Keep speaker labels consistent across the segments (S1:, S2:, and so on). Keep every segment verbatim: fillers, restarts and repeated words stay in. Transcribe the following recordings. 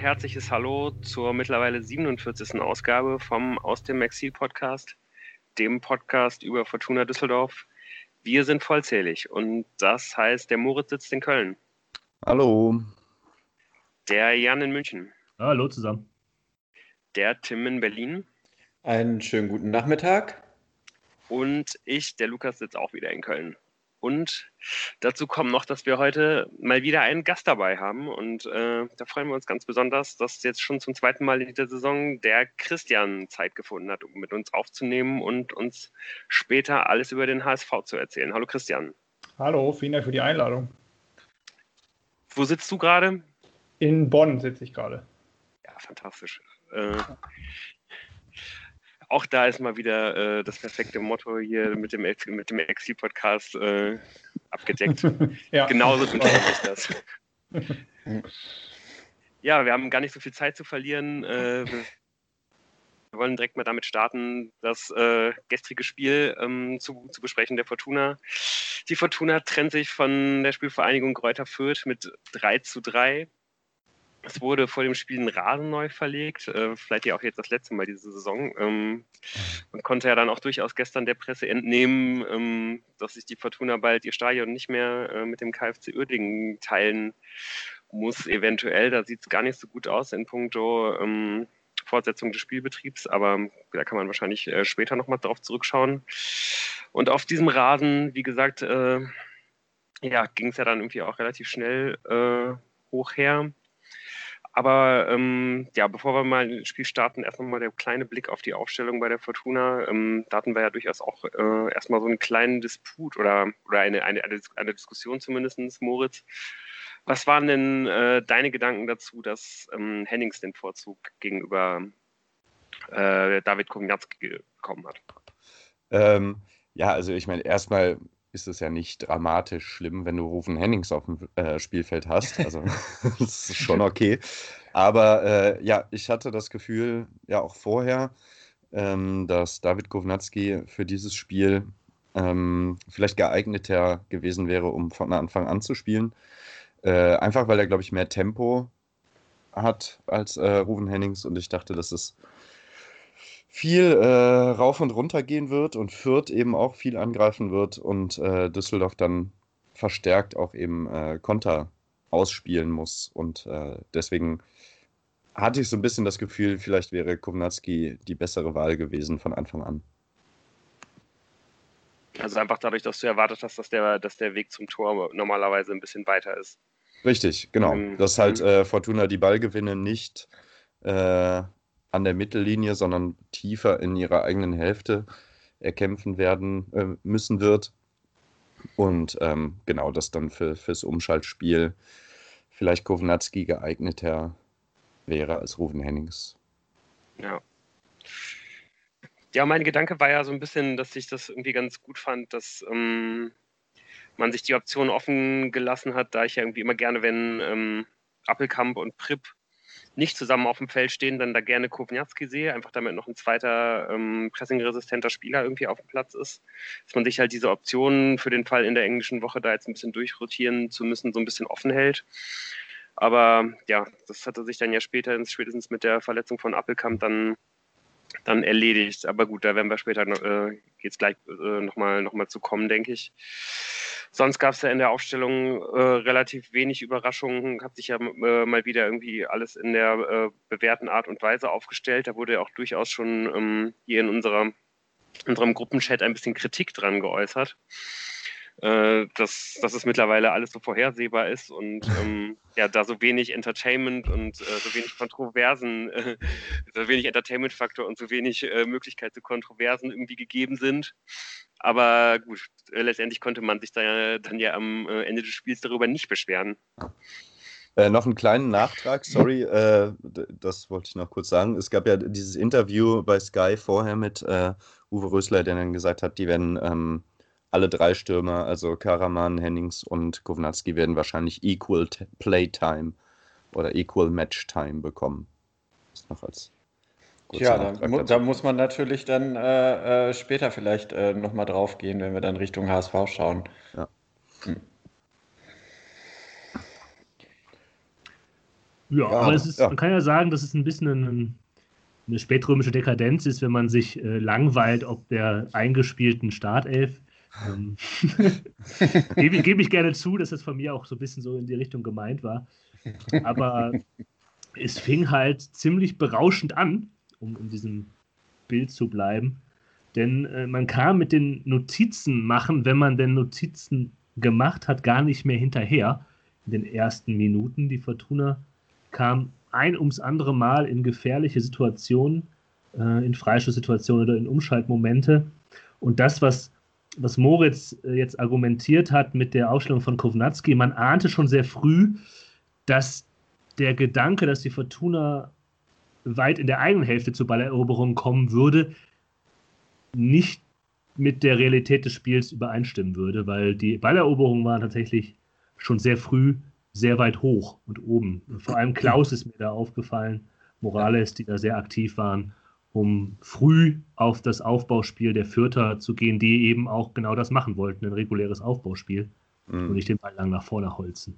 S1: herzliches Hallo zur mittlerweile siebenundvierzigsten Ausgabe vom Aus dem Exil Podcast, dem Podcast über Fortuna Düsseldorf. Wir sind vollzählig und das heißt, der Moritz sitzt in Köln.
S2: Hallo.
S1: Der Jan in München.
S3: Hallo zusammen.
S1: Der Tim in Berlin.
S4: Einen schönen guten Nachmittag.
S1: Und ich, der Lukas, sitzt auch wieder in Köln. Und dazu kommt noch, dass wir heute mal wieder einen Gast dabei haben. Und äh, da freuen wir uns ganz besonders, dass jetzt schon zum zweiten Mal in dieser Saison der Christian Zeit gefunden hat, um mit uns aufzunehmen und uns später alles über den H S V zu erzählen. Hallo Christian.
S3: Hallo, vielen Dank für die Einladung.
S1: Wo sitzt du gerade?
S3: In Bonn sitze ich gerade.
S1: Ja, fantastisch. Äh, Auch da ist mal wieder äh, das perfekte Motto hier mit dem, mit dem Exil-Podcast äh, abgedeckt.
S3: Ja.
S1: Genauso wünsche ich mich das. Ja, wir haben gar nicht so viel Zeit zu verlieren. Äh, wir wollen direkt mal damit starten, das äh, gestrige Spiel ähm, zu, zu besprechen, der Fortuna. Die Fortuna trennt sich von der Spielvereinigung Greuther Fürth mit drei zu drei. Es wurde vor dem Spiel ein Rasen neu verlegt, äh, vielleicht ja auch jetzt das letzte Mal diese Saison. Ähm, man konnte ja dann auch durchaus gestern der Presse entnehmen, ähm, dass sich die Fortuna bald ihr Stadion nicht mehr äh, mit dem K F C Uerdingen teilen muss, eventuell. Da sieht es gar nicht so gut aus in puncto ähm, Fortsetzung des Spielbetriebs, aber da kann man wahrscheinlich äh, später nochmal drauf zurückschauen. Und auf diesem Rasen, wie gesagt, äh, ja, ging es ja dann irgendwie auch relativ schnell äh, hoch her. Aber ähm, ja, bevor wir mal ins Spiel starten, erst nochmal der kleine Blick auf die Aufstellung bei der Fortuna. Ähm, da hatten wir ja durchaus auch äh, erstmal so einen kleinen Disput oder, oder eine, eine, eine Diskussion zumindest, Moritz. Was waren denn äh, deine Gedanken dazu, dass ähm, Hennings den Vorzug gegenüber äh, David Kognacki bekommen hat?
S2: Ähm, ja, also ich meine, erstmal ist es ja nicht dramatisch schlimm, wenn du Rufen Hennings auf dem äh, Spielfeld hast. Also das ist schon okay. Aber äh, ja, ich hatte das Gefühl, ja auch vorher, ähm, dass David Kognacki für dieses Spiel ähm, vielleicht geeigneter gewesen wäre, um von Anfang an zu spielen. Äh, einfach weil er, glaube ich, mehr Tempo hat als äh, Rufen Hennings und ich dachte, dass es viel äh, rauf und runter gehen wird und Fürth eben auch viel angreifen wird und äh, Düsseldorf dann verstärkt auch eben äh, Konter ausspielen muss. Und äh, deswegen hatte ich so ein bisschen das Gefühl, vielleicht wäre Kognacki die bessere Wahl gewesen von Anfang an.
S1: Also einfach dadurch, dass du erwartet hast, dass der, dass der Weg zum Tor normalerweise ein bisschen weiter ist.
S2: Richtig, genau.
S1: Mhm.
S2: Dass halt äh, Fortuna die Ballgewinne nicht äh, an der Mittellinie, sondern tiefer in ihrer eigenen Hälfte erkämpfen werden äh, müssen wird. Und ähm, genau, das dann für, fürs Umschaltspiel vielleicht Kognacki geeigneter wäre als Rufen Hennings.
S1: Ja. Ja, mein Gedanke war ja so ein bisschen, dass ich das irgendwie ganz gut fand, dass ähm, man sich die Option offen gelassen hat, da ich ja irgendwie immer gerne, wenn ähm, Appelkamp und Pripp nicht zusammen auf dem Feld stehen, dann da gerne Kognacki sehe, einfach damit noch ein zweiter ähm, pressingresistenter Spieler irgendwie auf dem Platz ist, dass man sich halt diese Option für den Fall in der englischen Woche da jetzt ein bisschen durchrotieren zu müssen, so ein bisschen offen hält. Aber ja, das hatte sich dann ja später, spätestens mit der Verletzung von Appelkamp dann dann erledigt. Aber gut, da werden wir später, äh, geht es gleich äh, nochmal noch mal zu kommen, denke ich. Sonst gab es ja in der Aufstellung äh, relativ wenig Überraschungen, hat sich ja äh, mal wieder irgendwie alles in der äh, bewährten Art und Weise aufgestellt. Da wurde ja auch durchaus schon ähm, hier in unserer, unserem Gruppenchat ein bisschen Kritik dran geäußert. Äh, dass, dass es mittlerweile alles so vorhersehbar ist und ähm, ja, da so wenig Entertainment und äh, so wenig Kontroversen, äh, so wenig Entertainment-Faktor und so wenig äh, Möglichkeit zu Kontroversen irgendwie gegeben sind. Aber gut, äh, letztendlich konnte man sich da dann ja am äh, Ende des Spiels darüber nicht beschweren.
S2: Äh, noch einen kleinen Nachtrag, sorry, äh, das wollte ich noch kurz sagen. Es gab ja dieses Interview bei Sky vorher mit äh, Uwe Rösler, der dann gesagt hat, die werden ähm, alle drei Stürmer, also Karaman, Hennings und Kognacki, werden wahrscheinlich Equal t- Playtime oder Equal Match Time bekommen. Das noch als
S4: Ja, da, mu da muss man natürlich dann äh, äh, später vielleicht äh, nochmal drauf gehen, wenn wir dann Richtung H S V schauen.
S2: Ja.
S4: Hm.
S5: Ja,
S2: Ja,
S5: aber es ist,
S2: ja.
S5: man kann ja sagen, dass es ein bisschen ein, eine spätrömische Dekadenz ist, wenn man sich äh, langweilt ob der eingespielten Startelf. Ähm, gebe, ich- gebe ich gerne zu, dass das von mir auch so ein bisschen so in die Richtung gemeint war. Aber es fing halt ziemlich berauschend an, um in diesem Bild zu bleiben. Denn äh, man kam mit den Notizen machen, wenn man denn Notizen gemacht hat, gar nicht mehr hinterher in den ersten Minuten. Die Fortuna kam ein ums andere Mal in gefährliche Situationen, äh, in Freistoßsituationen oder in Umschaltmomente. Und das, was, was Moritz äh, jetzt argumentiert hat mit der Aufstellung von Kovnatski, man ahnte schon sehr früh, dass der Gedanke, dass die Fortuna weit in der eigenen Hälfte zur Balleroberung kommen würde, nicht mit der Realität des Spiels übereinstimmen würde, weil die Balleroberungen waren tatsächlich schon sehr früh sehr weit hoch und oben. Vor allem Klaus ist mir da aufgefallen, Morales, die da sehr aktiv waren, um früh auf das Aufbauspiel der Fürther zu gehen, die eben auch genau das machen wollten, ein reguläres Aufbauspiel
S2: Mhm.
S5: und nicht den Ball lang nach vorne holzen.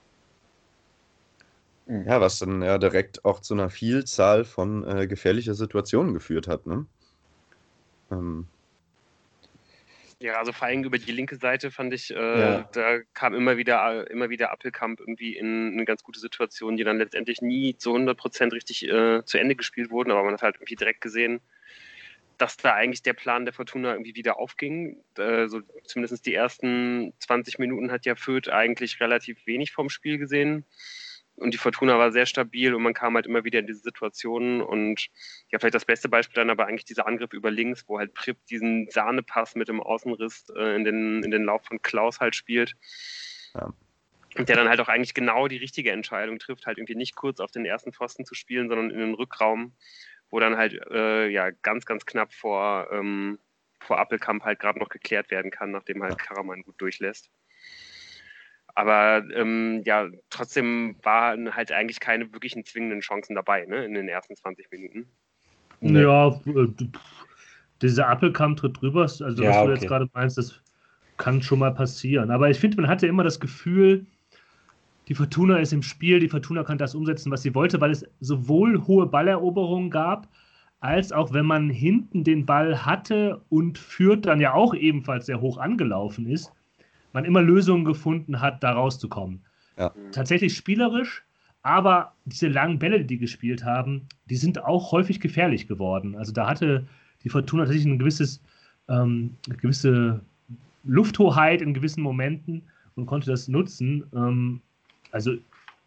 S2: Ja, was dann ja direkt auch zu einer Vielzahl von äh, gefährlicher Situationen geführt hat, ne? Ähm,
S1: Ja, also vor allem über die linke Seite fand ich, äh,
S4: Ja.
S1: da kam immer wieder, immer wieder Appelkamp irgendwie in eine ganz gute Situation, die dann letztendlich nie zu hundert Prozent richtig äh, zu Ende gespielt wurden, aber man hat halt irgendwie direkt gesehen, dass da eigentlich der Plan der Fortuna irgendwie wieder aufging. Äh, so zumindest die ersten zwanzig Minuten hat ja Fürth eigentlich relativ wenig vom Spiel gesehen. Und die Fortuna war sehr stabil und man kam halt immer wieder in diese Situationen. Und ja, vielleicht das beste Beispiel dann aber eigentlich dieser Angriff über links, wo halt Pripp diesen Sahnepass mit dem Außenriss äh, in, den, in den Lauf von Klaus halt spielt.
S2: Ja.
S1: Und der dann halt auch eigentlich genau die richtige Entscheidung trifft, halt irgendwie nicht kurz auf den ersten Pfosten zu spielen, sondern in den Rückraum, wo dann halt äh, ja ganz, ganz knapp vor, ähm, vor Appelkamp halt gerade noch geklärt werden kann, nachdem halt Karaman gut durchlässt. Aber ähm, ja, trotzdem waren halt eigentlich keine wirklichen zwingenden Chancen dabei, ne, in den ersten zwanzig Minuten.
S4: Nee.
S5: Ja, äh, dieser Appelkamp tritt drüber, also
S4: Ja,
S5: was du
S4: okay.
S5: jetzt gerade meinst, das kann schon mal passieren. Aber ich finde, man hatte immer das Gefühl, die Fortuna ist im Spiel, die Fortuna kann das umsetzen, was sie wollte, weil es sowohl hohe Balleroberungen gab, als auch wenn man hinten den Ball hatte und Fürth dann ja auch ebenfalls sehr hoch angelaufen ist, man immer Lösungen gefunden hat, da rauszukommen.
S2: Ja.
S5: Tatsächlich spielerisch, aber diese langen Bälle, die die gespielt haben, die sind auch häufig gefährlich geworden. Also da hatte die Fortuna tatsächlich ein gewisses, ähm, eine gewisse Lufthoheit in gewissen Momenten und konnte das nutzen. Ähm, also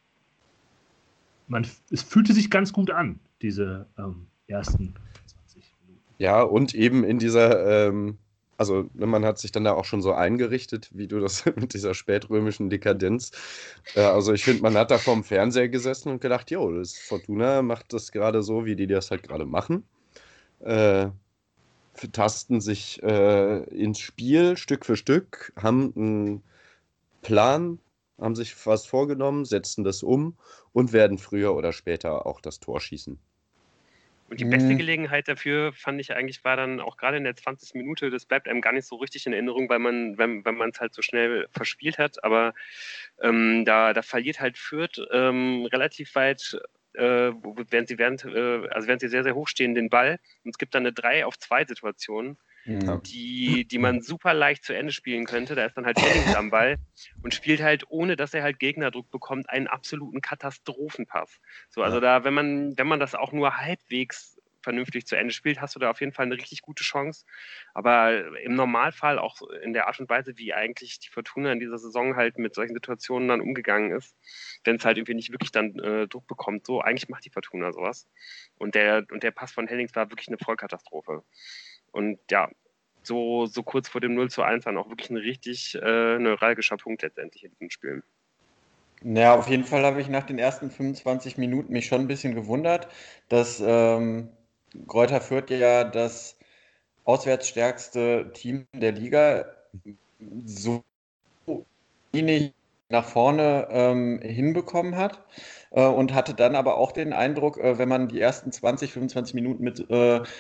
S5: man, es fühlte sich ganz gut an, diese ähm, ersten zwanzig Minuten.
S2: Ja, und eben in dieser, ähm, also ne, man hat sich dann da auch schon so eingerichtet, wie du das mit dieser spätrömischen Dekadenz. Äh, also ich finde, man hat da vorm Fernseher gesessen und gedacht, jo, das Fortuna macht das gerade so, wie die das halt gerade machen. Äh, tasten sich äh, ins Spiel Stück für Stück, haben einen Plan, haben sich was vorgenommen, setzen das um und werden früher oder später auch das Tor schießen.
S1: Und die beste
S4: Mhm.
S1: Gelegenheit dafür, fand ich eigentlich, war dann auch gerade in der zwanzigsten Minute, das bleibt einem gar nicht so richtig in Erinnerung, weil man, wenn, wenn man es halt so schnell verspielt hat, aber ähm, da, da verliert halt Fürth ähm, relativ weit, äh, wo- während sie während, äh, also während sie sehr, sehr hoch stehen, den Ball. Und es gibt dann eine drei auf zwei Situation,
S4: Mhm.
S1: die, die man super leicht zu Ende spielen könnte. Da ist dann halt Hennings am Ball und spielt halt, ohne dass er halt Gegnerdruck bekommt, einen absoluten Katastrophenpass. So, also
S2: Ja.
S1: da, wenn man, wenn man das auch nur halbwegs vernünftig zu Ende spielt, hast du da auf jeden Fall eine richtig gute Chance. Aber im Normalfall auch in der Art und Weise, wie eigentlich die Fortuna in dieser Saison halt mit solchen Situationen dann umgegangen ist, wenn es halt irgendwie nicht wirklich dann äh, Druck bekommt, so eigentlich macht die Fortuna sowas. Und der, und der Pass von Hennings war wirklich eine Vollkatastrophe. Und ja, so, so kurz vor dem null zu eins dann auch wirklich ein richtig äh, neuralgischer Punkt letztendlich in diesem Spiel.
S4: Naja, auf jeden Fall habe ich nach den ersten fünfundzwanzig Minuten mich schon ein bisschen gewundert, dass ähm, Greuther Fürth ja das auswärts stärkste Team der Liga so wenig nach vorne ähm, hinbekommen hat äh, und hatte dann aber auch den Eindruck, äh, wenn man die ersten zwanzig, fünfundzwanzig Minuten mit äh,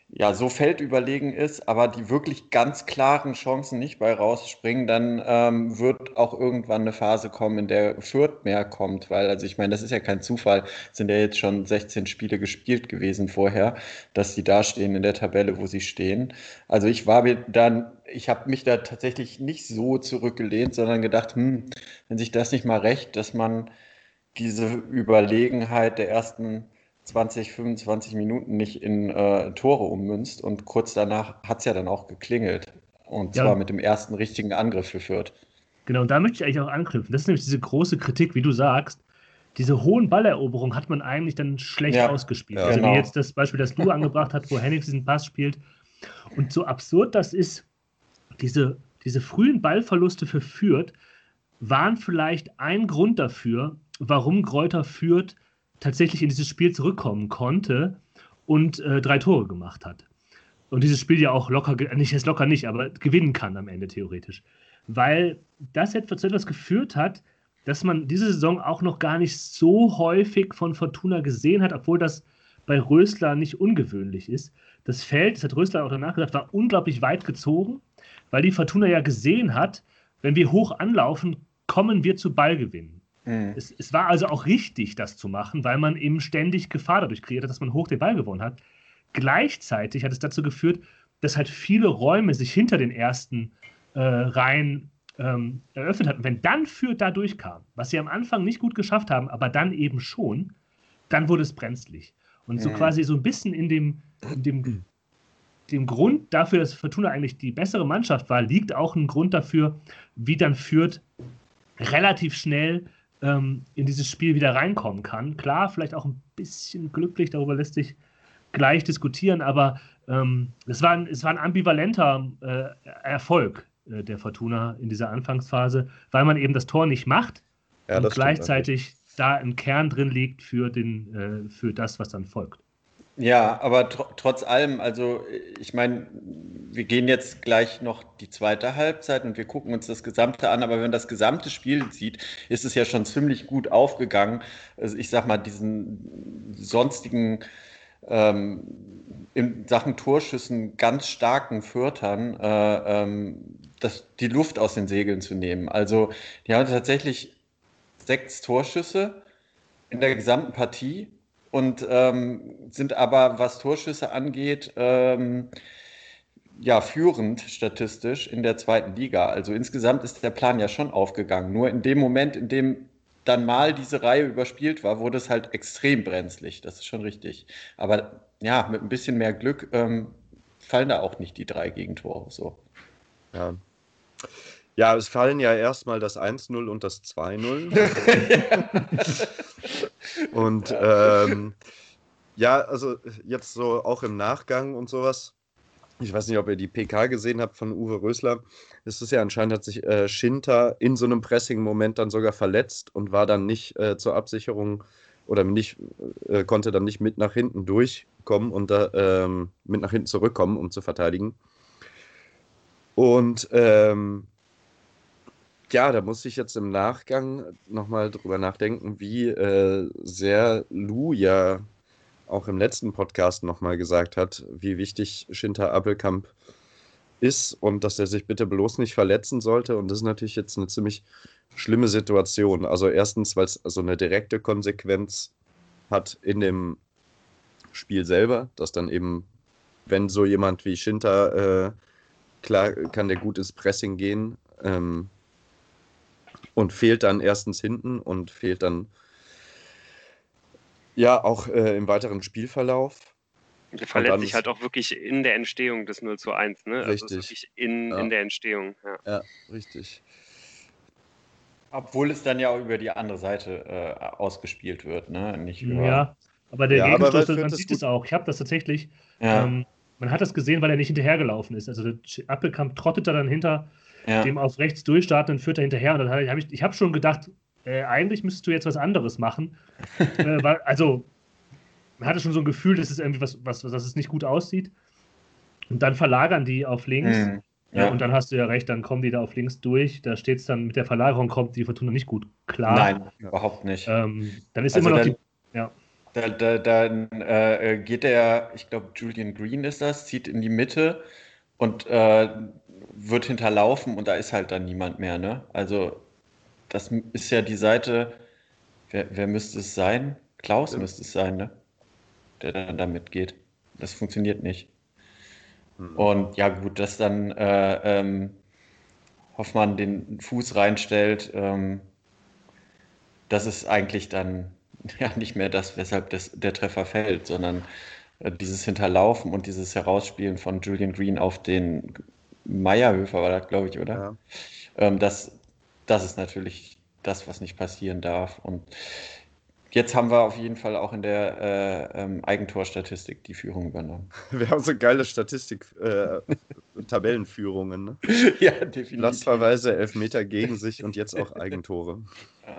S4: ja, so feldüberlegen ist, aber die wirklich ganz klaren Chancen nicht bei rausspringen, dann ähm, wird auch irgendwann eine Phase kommen, in der Fürth mehr kommt, weil, also ich meine, das ist ja kein Zufall, sind ja jetzt schon sechzehn Spiele gespielt gewesen vorher, dass sie da stehen in der Tabelle, wo sie stehen. Also ich war mir dann, ich habe mich da tatsächlich nicht so zurückgelehnt, sondern gedacht, hm, wenn sich das nicht mal rächt, dass man diese Überlegenheit der ersten zwanzig, fünfundzwanzig Minuten nicht in äh, Tore ummünzt und kurz danach hat es ja dann auch geklingelt. Und
S5: Ja.
S4: zwar mit dem ersten richtigen Angriff für Fürth.
S5: Genau, und da möchte ich eigentlich auch anknüpfen. Das ist nämlich diese große Kritik, wie du sagst. Diese hohen Balleroberungen hat man eigentlich dann schlecht
S4: Ja,
S5: ausgespielt.
S2: ja,
S5: also
S4: genau.
S5: wie jetzt das Beispiel, das du angebracht hast, wo Hennings diesen Pass spielt. Und so absurd das ist, diese, diese frühen Ballverluste für Fürth waren vielleicht ein Grund dafür, warum Greuther Fürth tatsächlich in dieses Spiel zurückkommen konnte und äh, drei Tore gemacht hat. Und dieses Spiel ja auch locker, ge- nicht jetzt locker nicht, aber gewinnen kann am Ende theoretisch. Weil das jetzt zu etwas geführt hat, dass man diese Saison auch noch gar nicht so häufig von Fortuna gesehen hat, obwohl das bei Rösler nicht ungewöhnlich ist. Das Feld, das hat Rösler auch danach gesagt, war unglaublich weit gezogen, weil die Fortuna ja gesehen hat, wenn wir hoch anlaufen, kommen wir zu Ballgewinnen.
S4: Mhm.
S5: Es, es war also auch richtig, das zu machen, weil man eben ständig Gefahr dadurch kreiert hat, dass man hoch den Ball gewonnen hat. Gleichzeitig hat es dazu geführt, dass halt viele Räume sich hinter den ersten äh, Reihen ähm, eröffnet hatten. Wenn dann Fürth da durchkam, was sie am Anfang nicht gut geschafft haben, aber dann eben schon, dann wurde es brenzlig. Und so
S4: Mhm.
S5: quasi so ein bisschen in dem, in dem, dem Grund dafür, dass Fortuna eigentlich die bessere Mannschaft war, liegt auch ein Grund dafür, wie dann Fürth relativ schnell ähm, in dieses Spiel wieder reinkommen kann. Klar, vielleicht auch ein bisschen glücklich, darüber lässt sich gleich diskutieren, aber ähm, es, war ein, es war ein ambivalenter äh, Erfolg äh, der Fortuna in dieser Anfangsphase, weil man eben das Tor nicht macht
S2: Ja,
S5: und
S2: das stimmt
S5: gleichzeitig da ein Kern drin liegt für, den, äh, für das, was dann folgt.
S4: Ja, aber tr trotz allem, also ich meine, wir gehen jetzt gleich noch die zweite Halbzeit und wir gucken uns das Gesamte an, aber wenn man das gesamte Spiel sieht, ist es ja schon ziemlich gut aufgegangen. Also ich sag mal, diesen sonstigen ähm, in Sachen Torschüssen ganz starken Fürthern äh, ähm, das, die Luft aus den Segeln zu nehmen. Also die haben tatsächlich sechs Torschüsse in der gesamten Partie und ähm, sind aber, was Torschüsse angeht, ähm, ja, führend statistisch in der zweiten Liga. Also insgesamt ist der Plan ja schon aufgegangen. Nur in dem Moment, in dem dann mal diese Reihe überspielt war, wurde es halt extrem brenzlig. Das ist schon richtig. Aber ja, mit ein bisschen mehr Glück ähm, fallen da auch nicht die drei Gegentore. So.
S2: Ja. Ja, es fallen ja erstmal das eins null und das zwei null. Und ähm, ja, also jetzt so auch im Nachgang und sowas. Ich weiß nicht, ob ihr die P K gesehen habt von Uwe Rösler. Es ist ja anscheinend, hat sich äh, Schinter in so einem Pressing-Moment dann sogar verletzt und war dann nicht äh, zur Absicherung oder nicht, äh, konnte dann nicht mit nach hinten durchkommen und da, ähm, mit nach hinten zurückkommen, um zu verteidigen. Und ähm, ja, da muss ich jetzt im Nachgang nochmal drüber nachdenken, wie äh, sehr Lou ja auch im letzten Podcast nochmal gesagt hat, wie wichtig Schinter Appelkamp ist und dass er sich bitte bloß nicht verletzen sollte. Und das ist natürlich jetzt eine ziemlich schlimme Situation. Also erstens, weil es also eine direkte Konsequenz hat in dem Spiel selber, dass dann eben, wenn so jemand wie Schinter, äh, klar kann der gut ins Pressing gehen, ähm, und fehlt dann erstens hinten und fehlt dann ja auch äh, im weiteren Spielverlauf.
S1: Der verletzt
S2: dann
S1: sich
S2: ist-
S1: halt auch wirklich in der Entstehung des null zu eins, ne? Also es ist
S2: Richtig.
S1: wirklich in,
S2: Ja.
S1: in der Entstehung, ja.
S2: Ja, richtig.
S4: Obwohl es dann ja auch über die andere Seite äh, ausgespielt wird, ne? Nicht über.
S5: Ja, aber der
S2: Ja, aber
S5: Gegenstoß,
S2: weil Fürth
S5: man
S2: das
S5: sieht
S2: gut-
S5: es auch. Ich habe das tatsächlich,
S4: Ja.
S5: ähm, man hat das gesehen, weil er nicht hinterhergelaufen ist. Also der Appelkamp trottet da dann hinter
S4: Ja.
S5: dem auf rechts durchstartenden Fürth hinterher. Und dann habe ich, hab ich, ich habe schon gedacht, äh, eigentlich müsstest du jetzt was anderes machen. äh, weil, also, man hatte schon so ein Gefühl, dass es irgendwie was, was, dass es nicht gut aussieht. Und dann verlagern die auf links.
S4: Hm.
S5: Ja.
S4: Ja.
S5: Und dann hast du ja recht, dann kommen die da auf links durch. Da steht es dann, mit der Verlagerung kommt die Fortuna nicht gut klar.
S4: Nein, überhaupt nicht.
S5: Ähm, dann ist
S4: Also
S5: immer noch
S4: dann-
S5: die. Ja.
S4: Da, da, da äh, geht der, ich glaube, Julian Green ist das, zieht in die Mitte und äh, wird hinterlaufen und da ist halt dann niemand mehr, ne? Also, das ist ja die Seite, wer, wer müsste es sein? Klaus
S2: Ja.
S4: müsste es sein, ne? Der dann da mitgeht. Das funktioniert nicht.
S2: Hm.
S4: Und ja, gut, dass dann äh, ähm, Hoffmann den Fuß reinstellt, ähm, das ist eigentlich dann ja nicht mehr das, weshalb das, der Treffer fällt, sondern äh, dieses Hinterlaufen und dieses Herausspielen von Julian Green auf den Meierhöfer war das, glaube ich, oder?
S2: Ja.
S4: Ähm, das, das ist natürlich das, was nicht passieren darf. Und jetzt haben wir auf jeden Fall auch in der äh, ähm, Eigentorstatistik die Führung übernommen.
S2: Wir haben so geile Statistik, äh, Tabellenführungen, ne?
S4: Ja, definitiv.
S2: Platzverweise, Elfmeter gegen sich und jetzt auch Eigentore.
S4: Ja.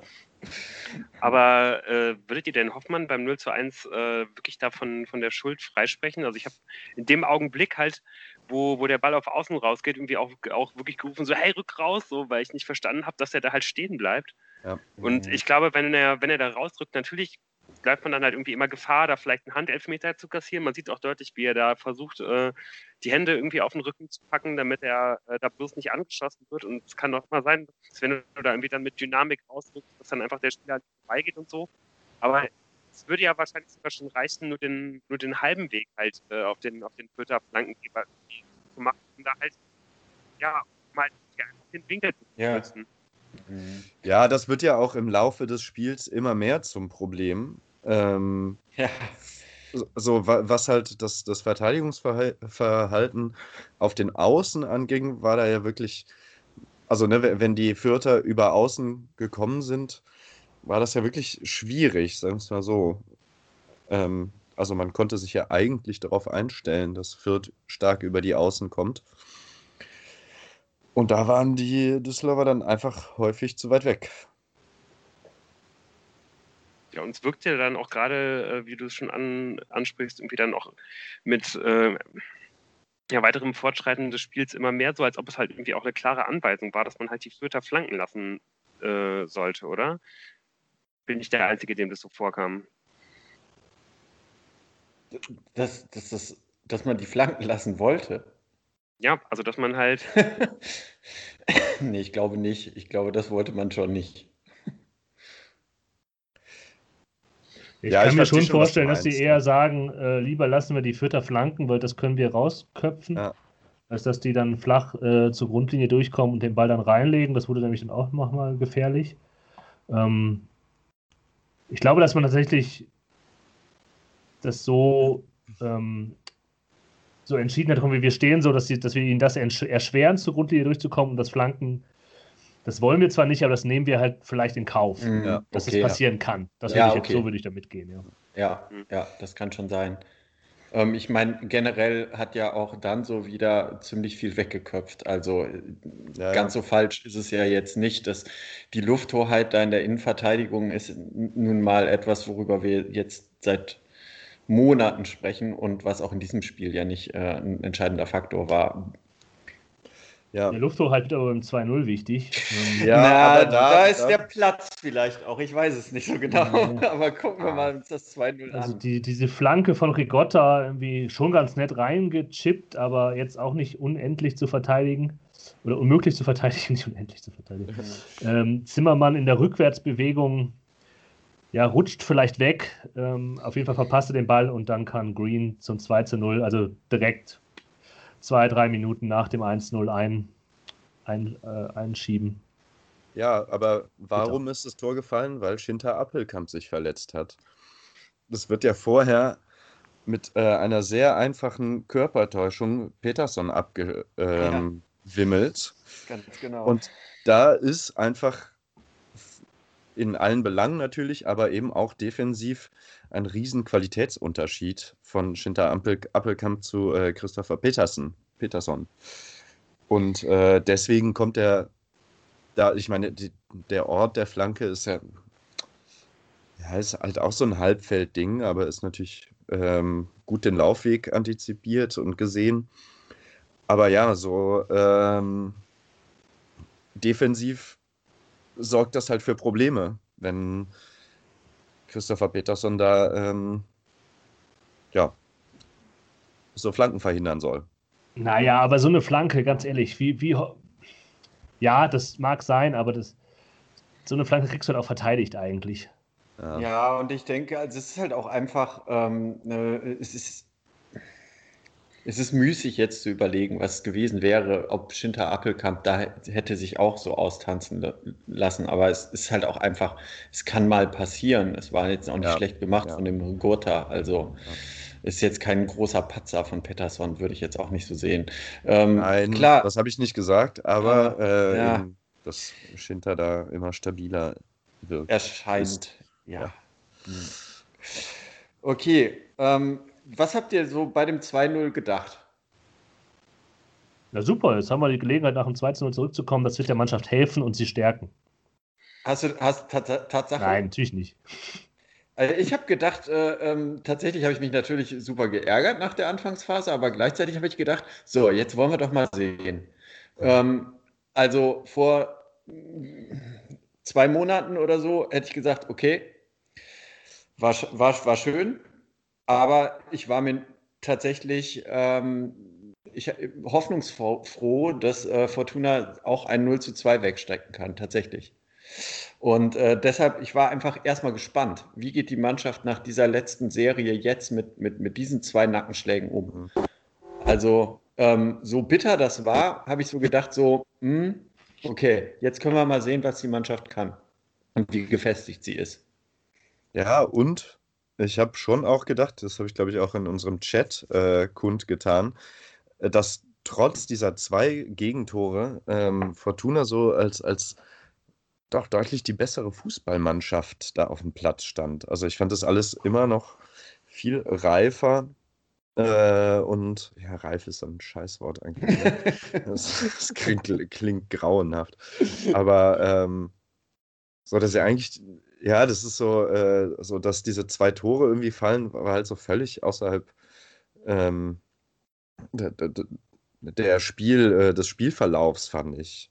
S1: Aber äh, würdet ihr denn Hoffmann beim null zu eins äh, wirklich davon von der Schuld freisprechen? Also ich habe in dem Augenblick halt, wo, wo der Ball auf Außen rausgeht, irgendwie auch, auch wirklich gerufen, so hey, rück raus, so, weil ich nicht verstanden habe, dass er da halt stehen bleibt.
S2: Ja.
S1: Und ich glaube, wenn er, wenn er da rausdrückt, natürlich bleibt man dann halt irgendwie immer Gefahr, da vielleicht einen Handelfmeter zu kassieren. Man sieht auch deutlich, wie er da versucht, äh, die Hände irgendwie auf den Rücken zu packen, damit er äh, da bloß nicht angeschossen wird. Und es kann doch mal sein, dass wenn du da irgendwie dann mit Dynamik rausdrückst, dass dann einfach der Spieler vorbeigeht und so. Aber es würde ja wahrscheinlich sogar schon reichen, nur den, nur den halben Weg halt äh, auf den, auf den Fürther Flankengeber zu machen, um da halt, ja, mal den Winkel zu
S4: Ja.
S1: nutzen.
S4: Mhm.
S2: Ja, das wird ja auch im Laufe des Spiels immer mehr zum Problem. Ähm,
S4: Ja.
S2: so, wa- was halt das, das Verteidigungsverhalten auf den Außen anging, war da ja wirklich, also ne, we- wenn die Fürther über Außen gekommen sind, war das ja wirklich schwierig, sagen wir es mal so. Ähm, also man konnte sich ja eigentlich darauf einstellen, dass Fürth stark über die Außen kommt. Und da waren die Düsseldorfer dann einfach häufig zu weit weg.
S1: Ja, und es wirkt ja dann auch gerade, äh, wie du es schon an, ansprichst, irgendwie dann auch mit äh, ja, weiterem Fortschreiten des Spiels immer mehr so, als ob es halt irgendwie auch eine klare Anweisung war, dass man halt die Fürther flanken lassen äh, sollte, oder? Bin ich der Einzige, dem das so vorkam?
S4: Dass, dass, das, dass man die Flanken lassen wollte.
S1: Ja, also dass man halt,
S4: Nee, ich glaube nicht. Ich glaube, das wollte man schon nicht.
S5: Ich
S2: Ja,
S5: kann
S2: ich
S5: mir
S2: verstehe
S5: schon
S2: schon, was du
S5: vorstellen, dass sie
S2: meinst,
S5: eher
S2: ja.
S5: sagen, äh, lieber lassen wir die Fürther flanken, weil das können wir rausköpfen,
S2: Ja.
S5: als dass die dann flach äh, zur Grundlinie durchkommen und den Ball dann reinlegen. Das wurde nämlich dann auch nochmal gefährlich. Ähm, ich glaube, dass man tatsächlich das so, ähm, so entschieden hat, komm, wir stehen so, dass, sie, dass wir ihnen das erschweren, zur Grundlinie durchzukommen und das Flanken. Das wollen wir zwar nicht, aber das nehmen wir halt vielleicht in Kauf,
S4: Mhm,
S2: Ja.
S5: dass
S4: okay,
S5: es passieren kann. Das
S4: Ja,
S5: würde ich jetzt,
S4: okay.
S5: so würde ich da mitgehen, ja.
S4: ja,
S1: Mhm.
S4: ja, das kann schon sein. Ähm, ich meine, generell hat ja auch dann so wieder ziemlich viel weggeköpft. Also äh,
S2: Ja,
S4: ganz
S2: ja.
S4: so falsch ist es ja jetzt nicht, dass die Lufthoheit da in der Innenverteidigung ist n- nun mal etwas, worüber wir jetzt seit Monaten sprechen und was auch in diesem Spiel ja nicht äh, ein entscheidender Faktor war.
S2: Ja.
S5: Der Lufthoheit wird aber beim zwei null wichtig. Ähm,
S2: Ja,
S4: Na,
S2: aber
S4: da,
S2: da-
S4: ist
S2: da-
S4: der Platz vielleicht auch. Ich weiß es nicht so genau.
S5: Ja.
S4: Aber gucken wir
S2: Ah.
S4: mal uns das zwei null
S5: Also
S4: an.
S5: die, diese Flanke von Rigotta irgendwie schon ganz nett reingechippt, aber jetzt auch nicht unendlich zu verteidigen. Oder unmöglich zu verteidigen, nicht unendlich zu verteidigen. Ähm, Zimmermann in der Rückwärtsbewegung, ja, rutscht vielleicht weg. Ähm, auf jeden Fall verpasst er den Ball und dann kann Green zum zwei zu null, also direkt zwei, drei Minuten nach dem eins null ein, ein, äh, einschieben.
S2: Ja, aber warum ist das Tor gefallen? Weil Schinter Appelkamp sich verletzt hat. Das wird ja vorher mit äh, einer sehr einfachen Körpertäuschung Peterson abgewimmelt.
S4: Ganz genau.
S2: Und da ist einfach in allen Belangen natürlich, aber eben auch defensiv ein riesen Qualitätsunterschied von Schinter Ampel, Appelkamp zu äh, Christopher Peterson. Peterson. Und äh, deswegen kommt er da, ich meine, die, der Ort der Flanke ist ja, ja, ist halt auch so ein Halbfeldding, aber ist natürlich ähm, gut den Laufweg antizipiert und gesehen. Aber ja, so ähm, defensiv sorgt das halt für Probleme, wenn Christopher Peterson da ähm, ja, so Flanken verhindern soll.
S5: Naja, aber so eine Flanke, ganz ehrlich, wie, wie, ja, das mag sein, aber das, so eine Flanke kriegst du halt auch verteidigt eigentlich.
S2: Ja.
S4: Ja, und ich denke, also es ist halt auch einfach, ähm, ne, es ist, es ist müßig jetzt zu überlegen, was gewesen wäre, ob Schinter Appelkamp da hätte sich auch so austanzen la- lassen. Aber es ist halt auch einfach, es kann mal passieren. Es war jetzt auch nicht
S2: Ja,
S4: schlecht gemacht
S2: ja.
S4: von dem Gurta. Also
S2: Ja.
S4: ist jetzt kein großer Patzer von Pettersson, würde ich jetzt auch nicht so sehen. Ähm,
S2: Nein,
S4: klar,
S2: das habe ich nicht gesagt, aber
S4: aber
S2: äh,
S4: ja,
S2: eben, dass Schinter da immer stabiler wirkt.
S4: erscheint. Ja.
S2: Ja.
S4: Hm. Okay, ähm, was habt ihr so bei dem zwei null gedacht?
S5: Na super, jetzt haben wir die Gelegenheit, nach dem zwei zu null zurückzukommen. Das wird der Mannschaft helfen und sie stärken.
S4: Hast du hast Tats Tatsache?
S5: Nein, natürlich nicht.
S4: Also ich habe gedacht, äh, ähm, tatsächlich habe ich mich natürlich super geärgert nach der Anfangsphase, aber gleichzeitig habe ich gedacht, so, jetzt wollen wir doch mal sehen. Ähm, also vor mm, zwei Monaten oder so hätte ich gesagt, okay, war, sch- war, war schön, aber ich war mir tatsächlich ähm, ich, hoffnungsfroh, dass äh, Fortuna auch ein null zu zwei wegstecken kann, tatsächlich. Und äh, deshalb, ich war einfach erstmal gespannt, wie geht die Mannschaft nach dieser letzten Serie jetzt mit, mit, mit diesen zwei Nackenschlägen um.
S2: Mhm.
S4: Also, ähm, so bitter das war, habe ich so gedacht, so, hm, okay, jetzt können wir mal sehen, was die Mannschaft kann und wie gefestigt sie ist.
S2: Ja, und ich habe schon auch gedacht, das habe ich glaube ich auch in unserem Chat äh, kundgetan, äh, dass trotz dieser zwei Gegentore ähm, Fortuna so als, als doch deutlich die bessere Fußballmannschaft da auf dem Platz stand. Also ich fand das alles immer noch viel reifer. Äh, und ja, reif ist so ein Scheißwort eigentlich. Ne? Das, das klingt, klingt grauenhaft. Aber ähm, so, dass er eigentlich, ja, das ist so, äh, so, dass diese zwei Tore irgendwie fallen, war halt so völlig außerhalb ähm, der, der, der Spiel, äh, des Spielverlaufs, fand ich.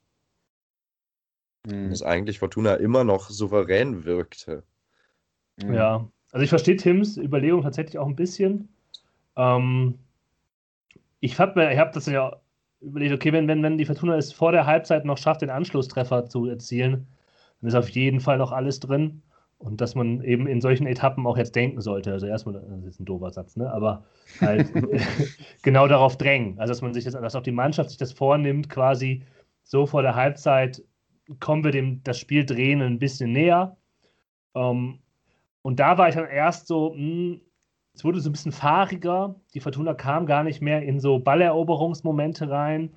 S2: Und dass
S4: Hm.
S2: eigentlich Fortuna immer noch souverän wirkte.
S4: Hm.
S5: Ja, also ich verstehe Tims Überlegung tatsächlich auch ein bisschen. Ähm, ich habe mir, ich hab das ja überlegt, okay, wenn, wenn, wenn die Fortuna es vor der Halbzeit noch schafft, den Anschlusstreffer zu erzielen, dann ist auf jeden Fall noch alles drin. Und dass man eben in solchen Etappen auch jetzt denken sollte. Also erstmal, das ist ein doofer Satz, ne? Aber halt genau darauf drängen. Also dass man sich das, dass auch die Mannschaft sich das vornimmt, quasi so vor der Halbzeit kommen wir dem das Spiel drehen ein bisschen näher. Ähm, und da war ich dann erst so, mh, es wurde so ein bisschen fahriger. Die Fortuna kam gar nicht mehr in so Balleroberungsmomente rein.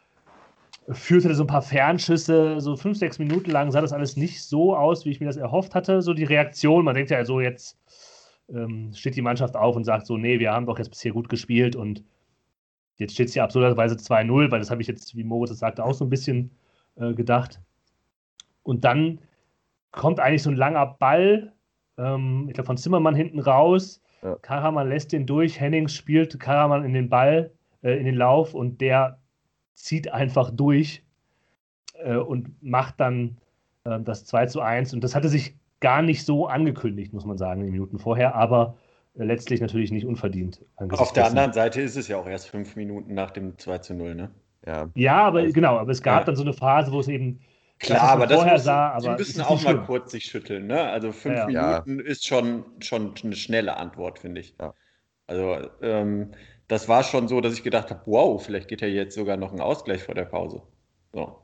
S5: Führte so ein paar Fernschüsse, so fünf, sechs Minuten lang sah das alles nicht so aus, wie ich mir das erhofft hatte. So die Reaktion, man denkt ja so, jetzt ähm, steht die Mannschaft auf und sagt so, nee, wir haben doch jetzt bisher gut gespielt und jetzt steht es ja absurderweise zwei null, weil das habe ich jetzt, wie Moritz es sagte, auch so ein bisschen äh, gedacht. Und dann kommt eigentlich so ein langer Ball, ähm, ich glaube von Zimmermann hinten raus.
S2: Ja.
S5: Karaman lässt den durch, Hennings spielt Karaman in den Ball, äh, in den Lauf und der zieht einfach durch äh, und macht dann äh, das zwei zu eins. Und das hatte sich gar nicht so angekündigt, muss man sagen, in den Minuten vorher, aber äh, letztlich natürlich nicht unverdient.
S4: Auf der anderen Seite ist es ja auch erst fünf Minuten nach dem zwei zu null, ne?
S2: Ja.
S5: Ja, aber
S4: Also,
S5: genau, aber es gab
S4: ja.
S5: dann so eine Phase, wo es eben
S4: Klar,
S5: das, was man
S4: aber das
S5: vorher
S4: müssen,
S5: sah,
S4: die
S5: aber
S4: müssen
S5: es ist
S4: auch
S5: nicht
S4: mal
S5: schlimm.
S4: kurz sich schütteln, ne? Also fünf
S5: Ja,
S2: ja.
S4: Minuten ist schon, schon eine schnelle Antwort, finde ich.
S2: Ja.
S4: Also ähm, das war schon so, dass ich gedacht habe, wow, vielleicht geht ja jetzt sogar noch ein Ausgleich vor der Pause. So.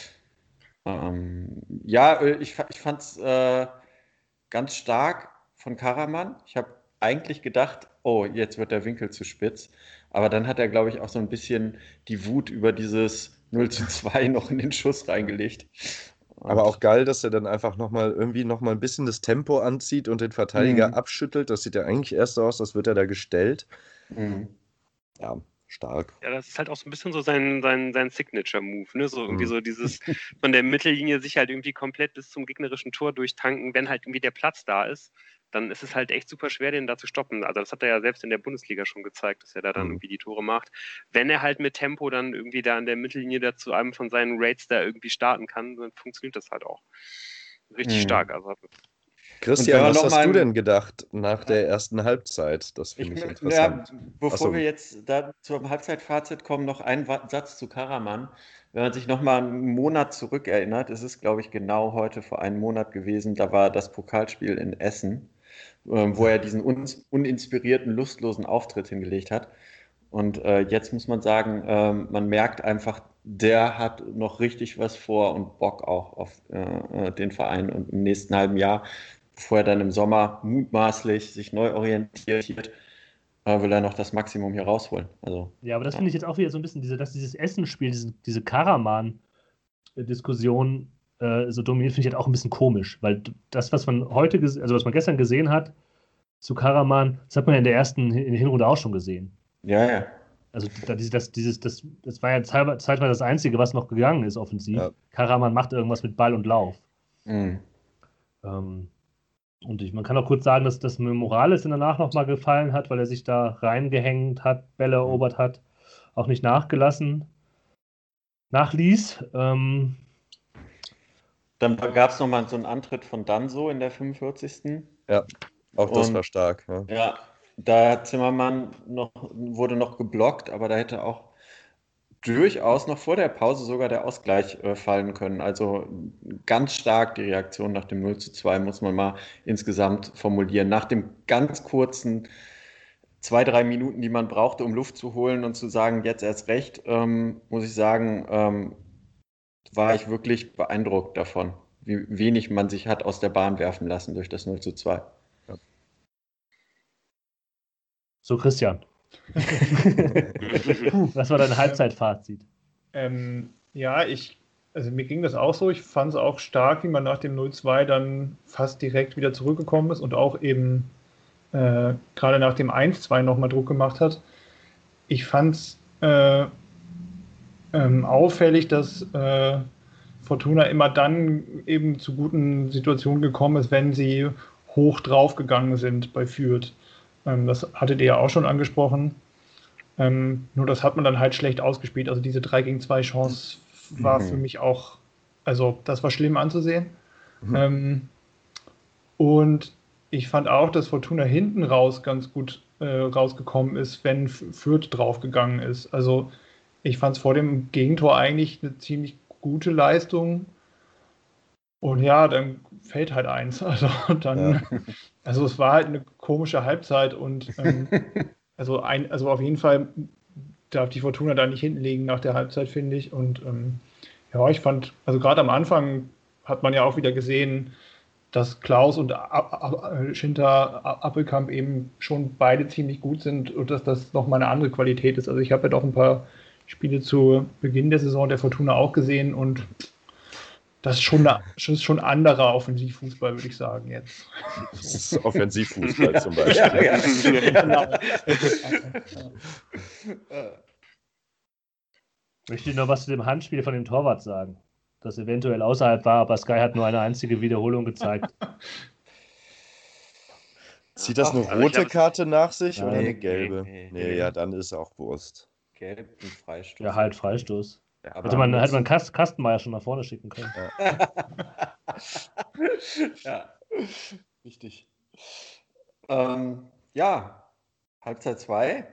S4: Ähm, ja, äh, ich, fa- ich fand es äh, ganz stark von Karaman. Ich habe eigentlich gedacht, oh, jetzt wird der Winkel zu spitz. Aber dann hat er, glaube ich, auch so ein bisschen die Wut über dieses null zu zwei noch in den Schuss reingelegt.
S2: Aber auch
S4: Und,
S2: geil, dass er dann einfach nochmal irgendwie nochmal ein bisschen das Tempo anzieht und den Verteidiger
S4: Mhm.
S2: abschüttelt. Das sieht ja eigentlich erst so aus, als wird er da gestellt.
S4: Mhm.
S2: Ja, stark.
S1: Ja, das ist halt auch so ein bisschen so sein, sein, sein Signature-Move, ne? So irgendwie
S2: Mhm.
S1: so dieses von der Mittellinie sich halt irgendwie komplett bis zum gegnerischen Tor durchtanken, wenn halt irgendwie der Platz da ist, dann ist es halt echt super schwer, den da zu stoppen. Also das hat er ja selbst in der Bundesliga schon gezeigt, dass er da dann
S2: Mhm.
S1: irgendwie die Tore macht. Wenn er halt mit Tempo dann irgendwie da an der Mittellinie da zu einem von seinen Raids da irgendwie starten kann, dann funktioniert das halt auch. Richtig
S4: Mhm.
S1: stark. Also
S2: Christian,
S4: Und wenn wir
S2: was
S4: noch
S2: hast
S4: mal-
S2: du denn gedacht nach der ersten Halbzeit? Das
S4: Ich,
S2: finde ich,
S4: ja,
S2: interessant.
S4: bevor
S2: Ach so.
S4: wir jetzt da zum Halbzeitfazit kommen, noch ein Wa- Satz zu Karaman. Wenn man sich noch mal einen Monat zurückerinnert, es ist, glaube ich, genau heute vor einem Monat gewesen, da war das Pokalspiel in Essen, ähm, wo er diesen un uninspirierten, lustlosen Auftritt hingelegt hat. Und äh, jetzt muss man sagen, ähm, man merkt einfach, der hat noch richtig was vor und Bock auch auf äh, äh, den Verein. Und im nächsten halben Jahr, bevor er dann im Sommer mutmaßlich sich neu orientiert, äh, will er noch das Maximum hier rausholen. Also,
S5: Ja, aber das
S4: Ja.
S5: finde ich jetzt auch wieder so ein bisschen, diese, dass dieses Essensspiel, diese, diese Karaman-Diskussion äh, so dominiert, finde ich halt auch ein bisschen komisch, weil d- das, was man heute, ges- also was man gestern gesehen hat zu Karaman, das hat man ja in der ersten, in der Hinrunde auch schon gesehen.
S4: ja, ja.
S5: Also da, dieses, das, dieses, das, das war ja zeitweise zeitweise das Einzige, was noch gegangen ist offensiv.
S2: Ja.
S5: Karaman macht irgendwas mit Ball und Lauf.
S4: Mhm.
S5: Ähm, und ich, man kann auch kurz sagen, dass, dass mir Morales dann danach nochmal gefallen hat, weil er sich da reingehängt hat, Bälle erobert hat, auch nicht nachgelassen, nachließ. Ähm,
S4: Dann gab es nochmal so einen Antritt von Danso in der fünfundvierzigsten
S2: Auch das
S4: Und-
S2: war stark. Ja.
S4: Ja, da hat Zimmermann noch, wurde noch geblockt, aber da hätte auch durchaus noch vor der Pause sogar der Ausgleich äh, fallen können. Also ganz stark die Reaktion nach dem null zu zwei, muss man mal insgesamt formulieren. Nach dem ganz kurzen zwei, drei Minuten, die man brauchte, um Luft zu holen und zu sagen, jetzt erst recht, ähm, muss ich sagen, ähm, war ich wirklich beeindruckt davon, wie wenig man sich hat aus der Bahn werfen lassen durch das null zu zwei.
S5: so, Christian. Was war dein Halbzeitfazit?
S3: Ähm, ja, ich, also mir ging das auch so. Ich fand es auch stark, wie man nach dem null zwei dann fast direkt wieder zurückgekommen ist und auch eben äh, gerade nach dem eins zwei nochmal Druck gemacht hat. Ich fand es äh, ähm, auffällig, dass äh, Fortuna immer dann eben zu guten Situationen gekommen ist, wenn sie hoch draufgegangen sind bei Fürth. Ähm, das hattet ihr ja auch schon angesprochen. Ähm, nur das hat man dann halt schlecht ausgespielt. Also diese drei gegen zwei Chance war
S4: Mhm.
S3: für mich auch, also das war schlimm anzusehen.
S2: Mhm.
S3: Ähm, und ich fand auch, dass Fortuna hinten raus ganz gut äh, rausgekommen ist, wenn F- Fürth draufgegangen ist. Also ich fand es vor dem Gegentor eigentlich eine ziemlich gute Leistung. Und ja, dann fällt halt eins. Also dann,
S2: Ja.
S3: also es war halt eine komische Halbzeit und ähm, also, ein, also auf jeden Fall darf die Fortuna da nicht hinten liegen nach der Halbzeit, finde ich. Und ähm, ja, ich fand, also gerade am Anfang hat man ja auch wieder gesehen, dass Klaus und A- A- Schinter A- Appelkamp eben schon beide ziemlich gut sind und dass das nochmal eine andere Qualität ist. Also ich habe ja doch ein paar Spiele zu Beginn der Saison der Fortuna auch gesehen und das ist schon, eine, das ist schon anderer Offensivfußball, würde ich sagen jetzt.
S2: Das ist Offensivfußball zum Beispiel.
S4: Ja, ja.
S3: Genau.
S5: Möchte ich noch was zu dem Handspiel von dem Torwart sagen, das eventuell außerhalb war, aber Sky hat nur eine einzige Wiederholung gezeigt.
S2: Zieht das eine
S1: Also ich
S2: rote
S1: glaub, es-
S2: Karte nach sich
S5: Nein.
S2: oder eine
S4: Nee,
S2: gelbe?
S4: nee,
S2: Nee,
S4: nee.
S2: ja, dann ist auch Wurst.
S4: Gelb und Freistoß.
S5: Ja, halt Freistoß.
S4: Ja,
S5: Hätte man, hätte man Kast, Kastenmeier schon nach vorne schicken können.
S4: ja, richtig. Ähm, ja, Halbzeit zwei.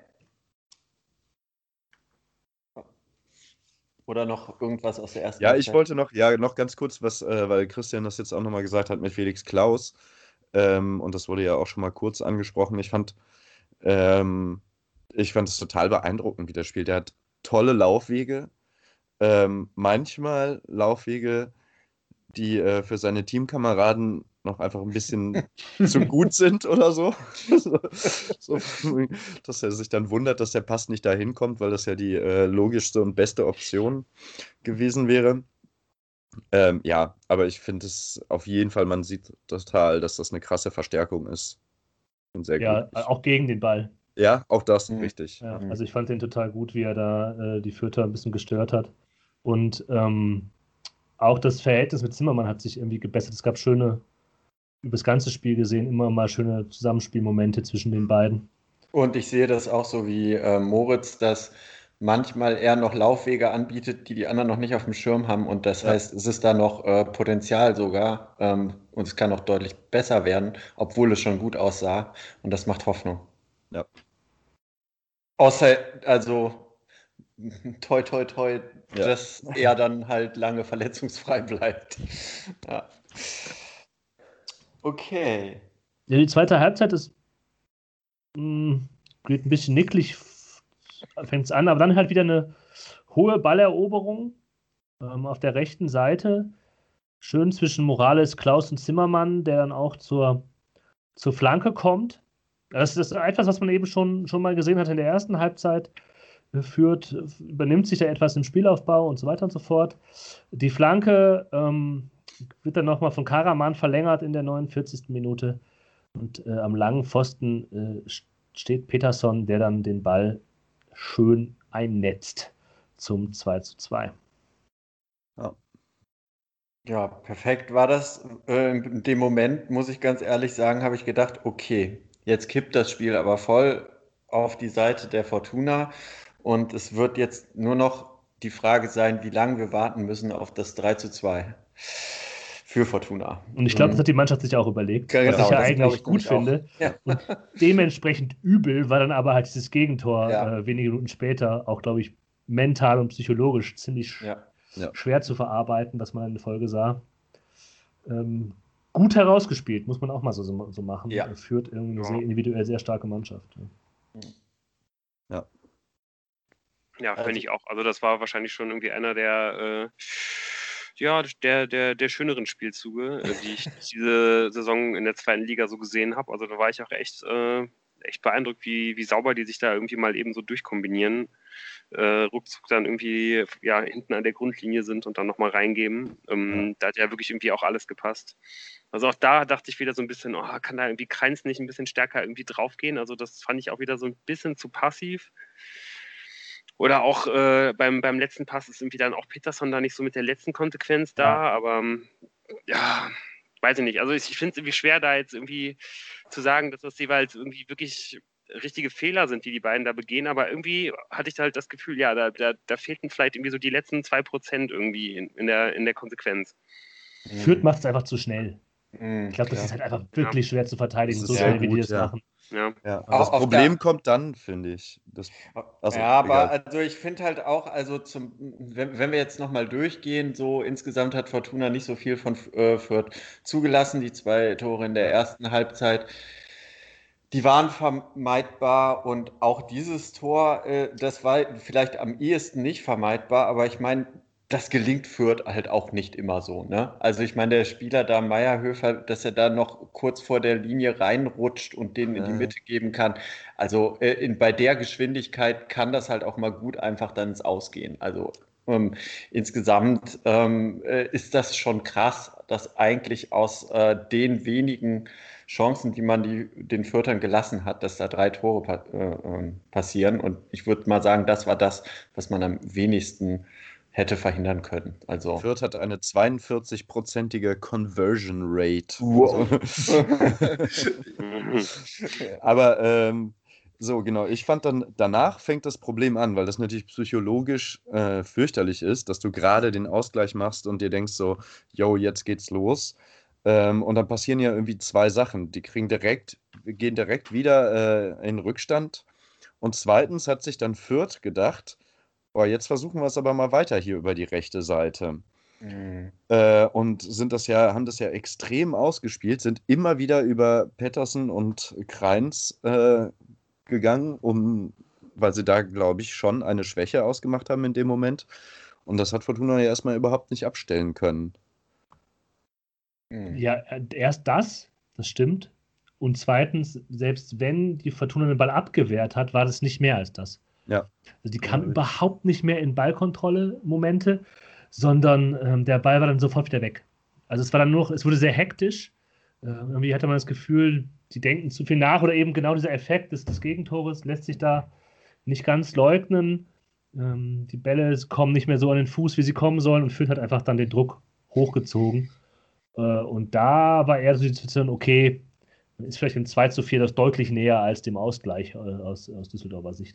S4: Oder noch irgendwas aus der ersten
S2: Ja, ich
S4: Halbzeit?
S2: wollte noch, ja, noch ganz kurz was, äh, weil Christian das jetzt auch nochmal gesagt hat mit Felix Klaus. Ähm, und das wurde ja auch schon mal kurz angesprochen. Ich fand, ähm, ich fand es total beeindruckend, wie der spielt. Der hat tolle Laufwege. Ähm, manchmal Laufwege, die äh, für seine Teamkameraden noch einfach ein bisschen zu gut sind oder so. so, so. Dass er sich dann wundert, dass der Pass nicht dahin kommt, weil das ja die äh, logischste und beste Option gewesen wäre. Ähm, ja, aber ich finde es auf jeden Fall, man sieht total, dass das eine krasse Verstärkung ist. Und sehr
S5: Ja,
S2: gut.
S5: auch gegen den Ball.
S2: Ja, auch das,
S4: Mhm.
S2: richtig.
S5: Ja,
S4: Mhm.
S5: also ich fand den total gut, wie er da äh, die Fürther ein bisschen gestört hat. Und ähm, auch das Verhältnis mit Zimmermann hat sich irgendwie gebessert. Es gab schöne, über das ganze Spiel gesehen, immer mal schöne Zusammenspielmomente zwischen den beiden.
S4: Und ich sehe das auch so wie äh, Moritz, dass manchmal eher noch Laufwege anbietet, die die anderen noch nicht auf dem Schirm haben. Und das
S2: Ja.
S4: heißt, es ist da noch äh, Potenzial sogar. Ähm, und es kann noch deutlich besser werden, obwohl es schon gut aussah. Und das macht Hoffnung.
S2: Ja.
S4: Außer, also, toi, toi, toi,
S2: Ja.
S4: dass er dann halt lange verletzungsfrei bleibt. Ja. Okay.
S5: Ja, die zweite Halbzeit ist mh, geht ein bisschen nicklig, fängt es an, aber dann halt wieder eine hohe Balleroberung ähm, auf der rechten Seite. Schön zwischen Morales, Klaus und Zimmermann, der dann auch zur, zur Flanke kommt. Das ist etwas, was man eben schon, schon mal gesehen hat in der ersten Halbzeit. Führt, übernimmt sich da etwas im Spielaufbau und so weiter und so fort. Die Flanke ähm, wird dann nochmal von Karaman verlängert in der neunundvierzigsten Minute. Und äh, am langen Pfosten äh, steht Peterson, der dann den Ball schön einnetzt zum zwei zu zwei.
S2: Ja.
S4: Ja, perfekt war das. Äh, in dem Moment, muss ich ganz ehrlich sagen, habe ich gedacht, okay, jetzt kippt das Spiel aber voll auf die Seite der Fortuna. Und es wird jetzt nur noch die Frage sein, wie lange wir warten müssen auf das drei zu zwei für Fortuna.
S5: Und ich glaube, das
S4: Ähm,
S5: hat die Mannschaft sich auch überlegt,
S4: Genau,
S5: was ich ja
S4: das glaube
S5: eigentlich
S4: ich
S5: gut
S4: nämlich auch.
S5: finde.
S4: Ja.
S5: Und dementsprechend übel war dann aber halt dieses Gegentor
S4: Ja.
S5: äh, wenige Minuten später auch, glaube ich, mental und psychologisch ziemlich sch
S4: Ja.
S2: Ja.
S5: schwer zu verarbeiten, was man in der Folge sah. Ähm, gut herausgespielt, muss man auch mal so, so, so machen.
S4: Ja.
S5: Er führt irgendwie eine
S1: Ja.
S5: sehr individuell sehr starke Mannschaft.
S2: Ja.
S1: Ja,
S4: Also-
S1: finde ich auch. Also das war wahrscheinlich schon irgendwie einer der, äh, ja, der, der, der schöneren Spielzüge, äh, die ich diese Saison in der zweiten Liga so gesehen habe. Also da war ich auch echt, äh, echt beeindruckt, wie, wie sauber die sich da irgendwie mal eben so durchkombinieren. Äh, ruckzuck dann irgendwie ja, hinten an der Grundlinie sind und dann nochmal reingeben. Ähm, Da hat ja wirklich irgendwie auch alles gepasst. Also auch da dachte ich wieder so ein bisschen, oh, kann da irgendwie Kreins nicht ein bisschen stärker irgendwie draufgehen? Also das fand ich auch wieder so ein bisschen zu passiv. Oder auch äh, beim, beim letzten Pass ist irgendwie dann auch Peterson da nicht so mit der letzten Konsequenz da,
S5: Ja.
S1: aber ähm, ja, weiß ich nicht. Also ich, ich finde es irgendwie schwer, da jetzt irgendwie zu sagen, dass das jeweils irgendwie wirklich richtige Fehler sind, die die beiden da begehen, aber irgendwie hatte ich halt das Gefühl, ja, da, da, da fehlten vielleicht irgendwie so die letzten zwei Prozent irgendwie in, in, der, in der Konsequenz.
S5: Fürth macht es einfach zu schnell.
S4: Mhm.
S5: Ich glaube, das
S2: Ja.
S5: ist halt einfach wirklich schwer zu verteidigen,
S2: Das
S5: so
S2: ist
S5: schnell,
S4: sehr
S5: wie die
S2: gut,
S5: das
S2: ja.
S5: machen.
S1: Ja.
S2: Ja.
S4: Au-
S2: Das
S4: auf
S2: Problem
S4: der-
S2: kommt dann, finde ich. Das, also,
S4: ja, aber
S2: egal.
S4: also ich finde halt auch, also zum, wenn, wenn wir jetzt nochmal durchgehen, so insgesamt hat Fortuna nicht so viel von äh, Fürth zugelassen, die zwei Tore in der ersten Halbzeit. Die waren vermeidbar und auch dieses Tor, äh, das war vielleicht am ehesten nicht vermeidbar, aber ich meine, das gelingt Fürth halt auch nicht immer so, ne? Also ich meine, der Spieler da, Meierhöfer, dass er da noch kurz vor der Linie reinrutscht und den in die
S2: Ja.
S4: Mitte geben kann. Also äh, in, bei der Geschwindigkeit kann das halt auch mal gut einfach dann ins Ausgehen. Also ähm, insgesamt ähm, äh, ist das schon krass, dass eigentlich aus äh, den wenigen Chancen, die man die, den Fürthern gelassen hat, dass da drei Tore pa äh, ähm, passieren. Und ich würde mal sagen, das war das, was man am wenigsten hätte verhindern können. Also
S2: Fürth hat eine zweiundvierzig-prozentige Conversion Rate.
S4: Wow.
S1: Mhm.
S2: Aber ähm, so, genau, ich fand dann, danach fängt das Problem an, weil das natürlich psychologisch äh, fürchterlich ist, dass du gerade den Ausgleich machst und dir denkst so, yo, jetzt geht's los. Ähm, und dann passieren ja irgendwie zwei Sachen. Die kriegen direkt, gehen direkt wieder äh, in Rückstand. Und zweitens hat sich dann Fürth gedacht, boah, jetzt versuchen wir es aber mal weiter hier über die rechte Seite.
S4: Mhm.
S2: Äh, und sind das ja, haben das ja extrem ausgespielt, sind immer wieder über Pettersen und Kreins äh, gegangen, um, weil sie da, glaube ich, schon eine Schwäche ausgemacht haben in dem Moment. Und das hat Fortuna ja erstmal überhaupt nicht abstellen können.
S4: Mhm.
S5: Ja, äh, erst das, das stimmt. Und zweitens, selbst wenn die Fortuna den Ball abgewehrt hat, war das nicht mehr als das.
S2: Ja.
S5: Also die kam
S2: Ja,
S5: überhaupt nicht mehr in Ballkontrolle-Momente, sondern ähm, der Ball war dann sofort wieder weg. Also es war dann nur noch, es wurde sehr hektisch. Äh, irgendwie hatte man das Gefühl, die denken zu viel nach oder eben genau dieser Effekt des, des Gegentores lässt sich da nicht ganz leugnen. Ähm, die Bälle kommen nicht mehr so an den Fuß, wie sie kommen sollen und Fürth hat einfach dann den Druck hochgezogen. Äh, und da war eher so die Situation, okay, ist vielleicht im zwei zu vier das deutlich näher als dem Ausgleich äh, aus, aus Düsseldorfer Sicht.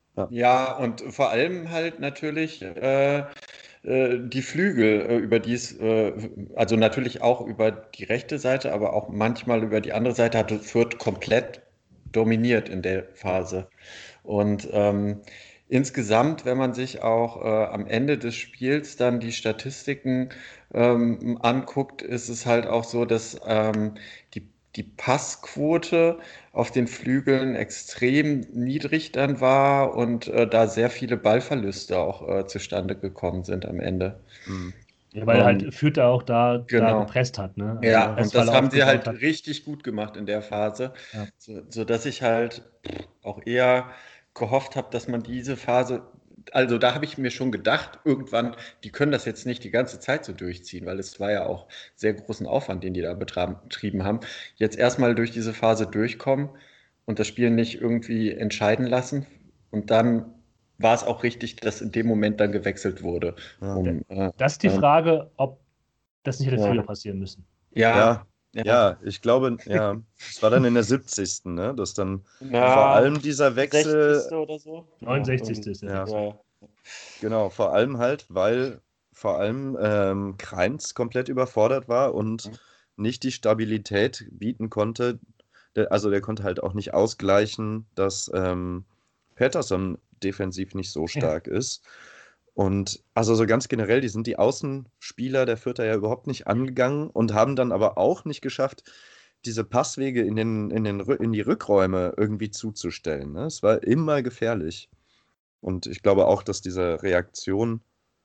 S2: Ja.
S4: Ja, und vor allem halt natürlich äh, äh, die Flügel, äh, über die es, äh, also natürlich auch über die rechte Seite, aber auch manchmal über die andere Seite hatte Fürth komplett dominiert in der Phase. Und ähm, insgesamt, wenn man sich auch äh, am Ende des Spiels dann die Statistiken ähm, anguckt, ist es halt auch so, dass ähm, die, die Passquote auf den Flügeln extrem niedrig dann war und äh, da sehr viele Ballverluste auch äh, zustande gekommen sind am Ende.
S2: Mhm.
S5: Ja, weil
S4: Und
S5: halt Fürth da auch da, da
S4: genau.
S5: gepresst hat, ne? Also
S4: Ja, und
S5: Pressfalle
S4: das haben sie
S5: aufgebaut
S4: halt
S5: hat.
S4: richtig gut gemacht in der Phase,
S5: Ja.
S4: so, so dass ich halt auch eher gehofft habe, dass man diese Phase, also da habe ich mir schon gedacht, irgendwann, die können das jetzt nicht die ganze Zeit so durchziehen, weil es war ja auch sehr großen Aufwand, den die da betra- betrieben haben. Jetzt erstmal durch diese Phase durchkommen und das Spiel nicht irgendwie entscheiden lassen. Und dann war es auch richtig, dass in dem Moment dann gewechselt wurde.
S2: Ja.
S4: Um, äh,
S5: Das ist die
S4: ähm,
S5: Frage, ob das nicht hätte
S4: ja.
S5: früher passieren müssen.
S4: Ja,
S2: Ja,
S4: ja.
S2: ja, ich glaube, ja, es war dann in der siebzigsten, ne, dass dann vor
S4: Na,
S2: allem dieser Wechsel,
S4: sechzigste oder so?
S5: neunundsechzigste ist der
S2: ja.
S5: Wechsel.
S4: Ja.
S2: genau, vor allem halt, weil vor allem ähm, Kreins komplett überfordert war und nicht die Stabilität bieten konnte. Der, also der konnte halt auch nicht ausgleichen, dass ähm, Pettersson defensiv nicht so stark ist. Und also so ganz generell, die sind die Außenspieler der Fürther ja überhaupt nicht angegangen und haben dann aber auch nicht geschafft, diese Passwege in, den, in, den, Rü- in die Rückräume irgendwie zuzustellen. Ne? Es war immer gefährlich. Und ich glaube auch, dass diese Reaktion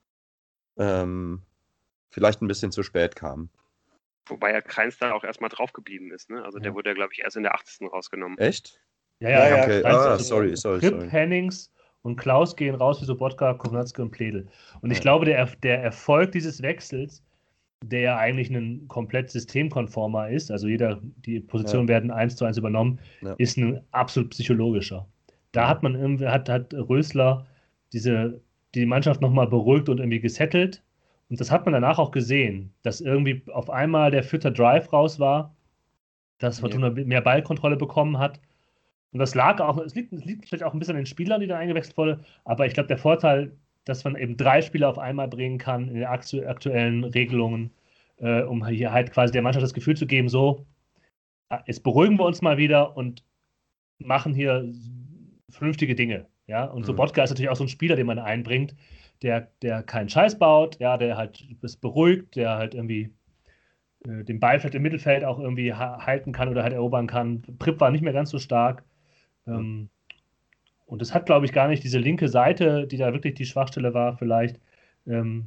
S2: ähm, vielleicht ein bisschen zu spät kam.
S1: Wobei ja Kreins da auch erstmal drauf geblieben ist. Ne? Also der
S5: Ja.
S1: wurde ja, glaube ich, erst in der achtzigsten rausgenommen.
S2: Echt?
S5: Ja,
S4: Ja,
S5: ja,
S4: ja,
S2: Okay,
S5: Kreis-
S2: ah,
S5: äh,
S2: sorry, sorry,
S5: Pripp,
S2: sorry.
S5: Hennings und Klaus gehen raus wie Sobotka, Kownatski und Pledel. Und ich
S2: Ja.
S5: glaube, der, der Erfolg dieses Wechsels, der ja eigentlich ein komplett systemkonformer ist, also jeder, die Positionen werden eins zu eins übernommen,
S2: Ja.
S5: ist ein absolut psychologischer. Da
S2: Mhm.
S5: hat man irgendwie, hat, hat Rösler diese, die Mannschaft nochmal beruhigt und irgendwie gesettelt. Und das hat man danach auch gesehen, dass irgendwie auf einmal der Fürther Drive raus war, dass Fortuna mehr Ballkontrolle bekommen hat. Und das lag auch, es liegt, es liegt vielleicht auch ein bisschen an den Spielern, die da eingewechselt wurden, aber ich glaube, der Vorteil, dass man eben drei Spieler auf einmal bringen kann in den aktu aktuellen Regelungen, äh, um hier halt quasi der Mannschaft das Gefühl zu geben, so, jetzt beruhigen wir uns mal wieder und machen hier vernünftige Dinge. Ja? Und
S2: Mhm.
S5: Sobotka ist natürlich auch so ein Spieler, den man einbringt, der, der keinen Scheiß baut, ja, der halt es beruhigt, der halt irgendwie äh, den Ball vielleicht im Mittelfeld auch irgendwie ha halten kann oder halt erobern kann. Pripp war nicht mehr ganz so stark. Ähm, und es hat, glaube ich, gar nicht diese linke Seite, die da wirklich die Schwachstelle war, vielleicht ähm,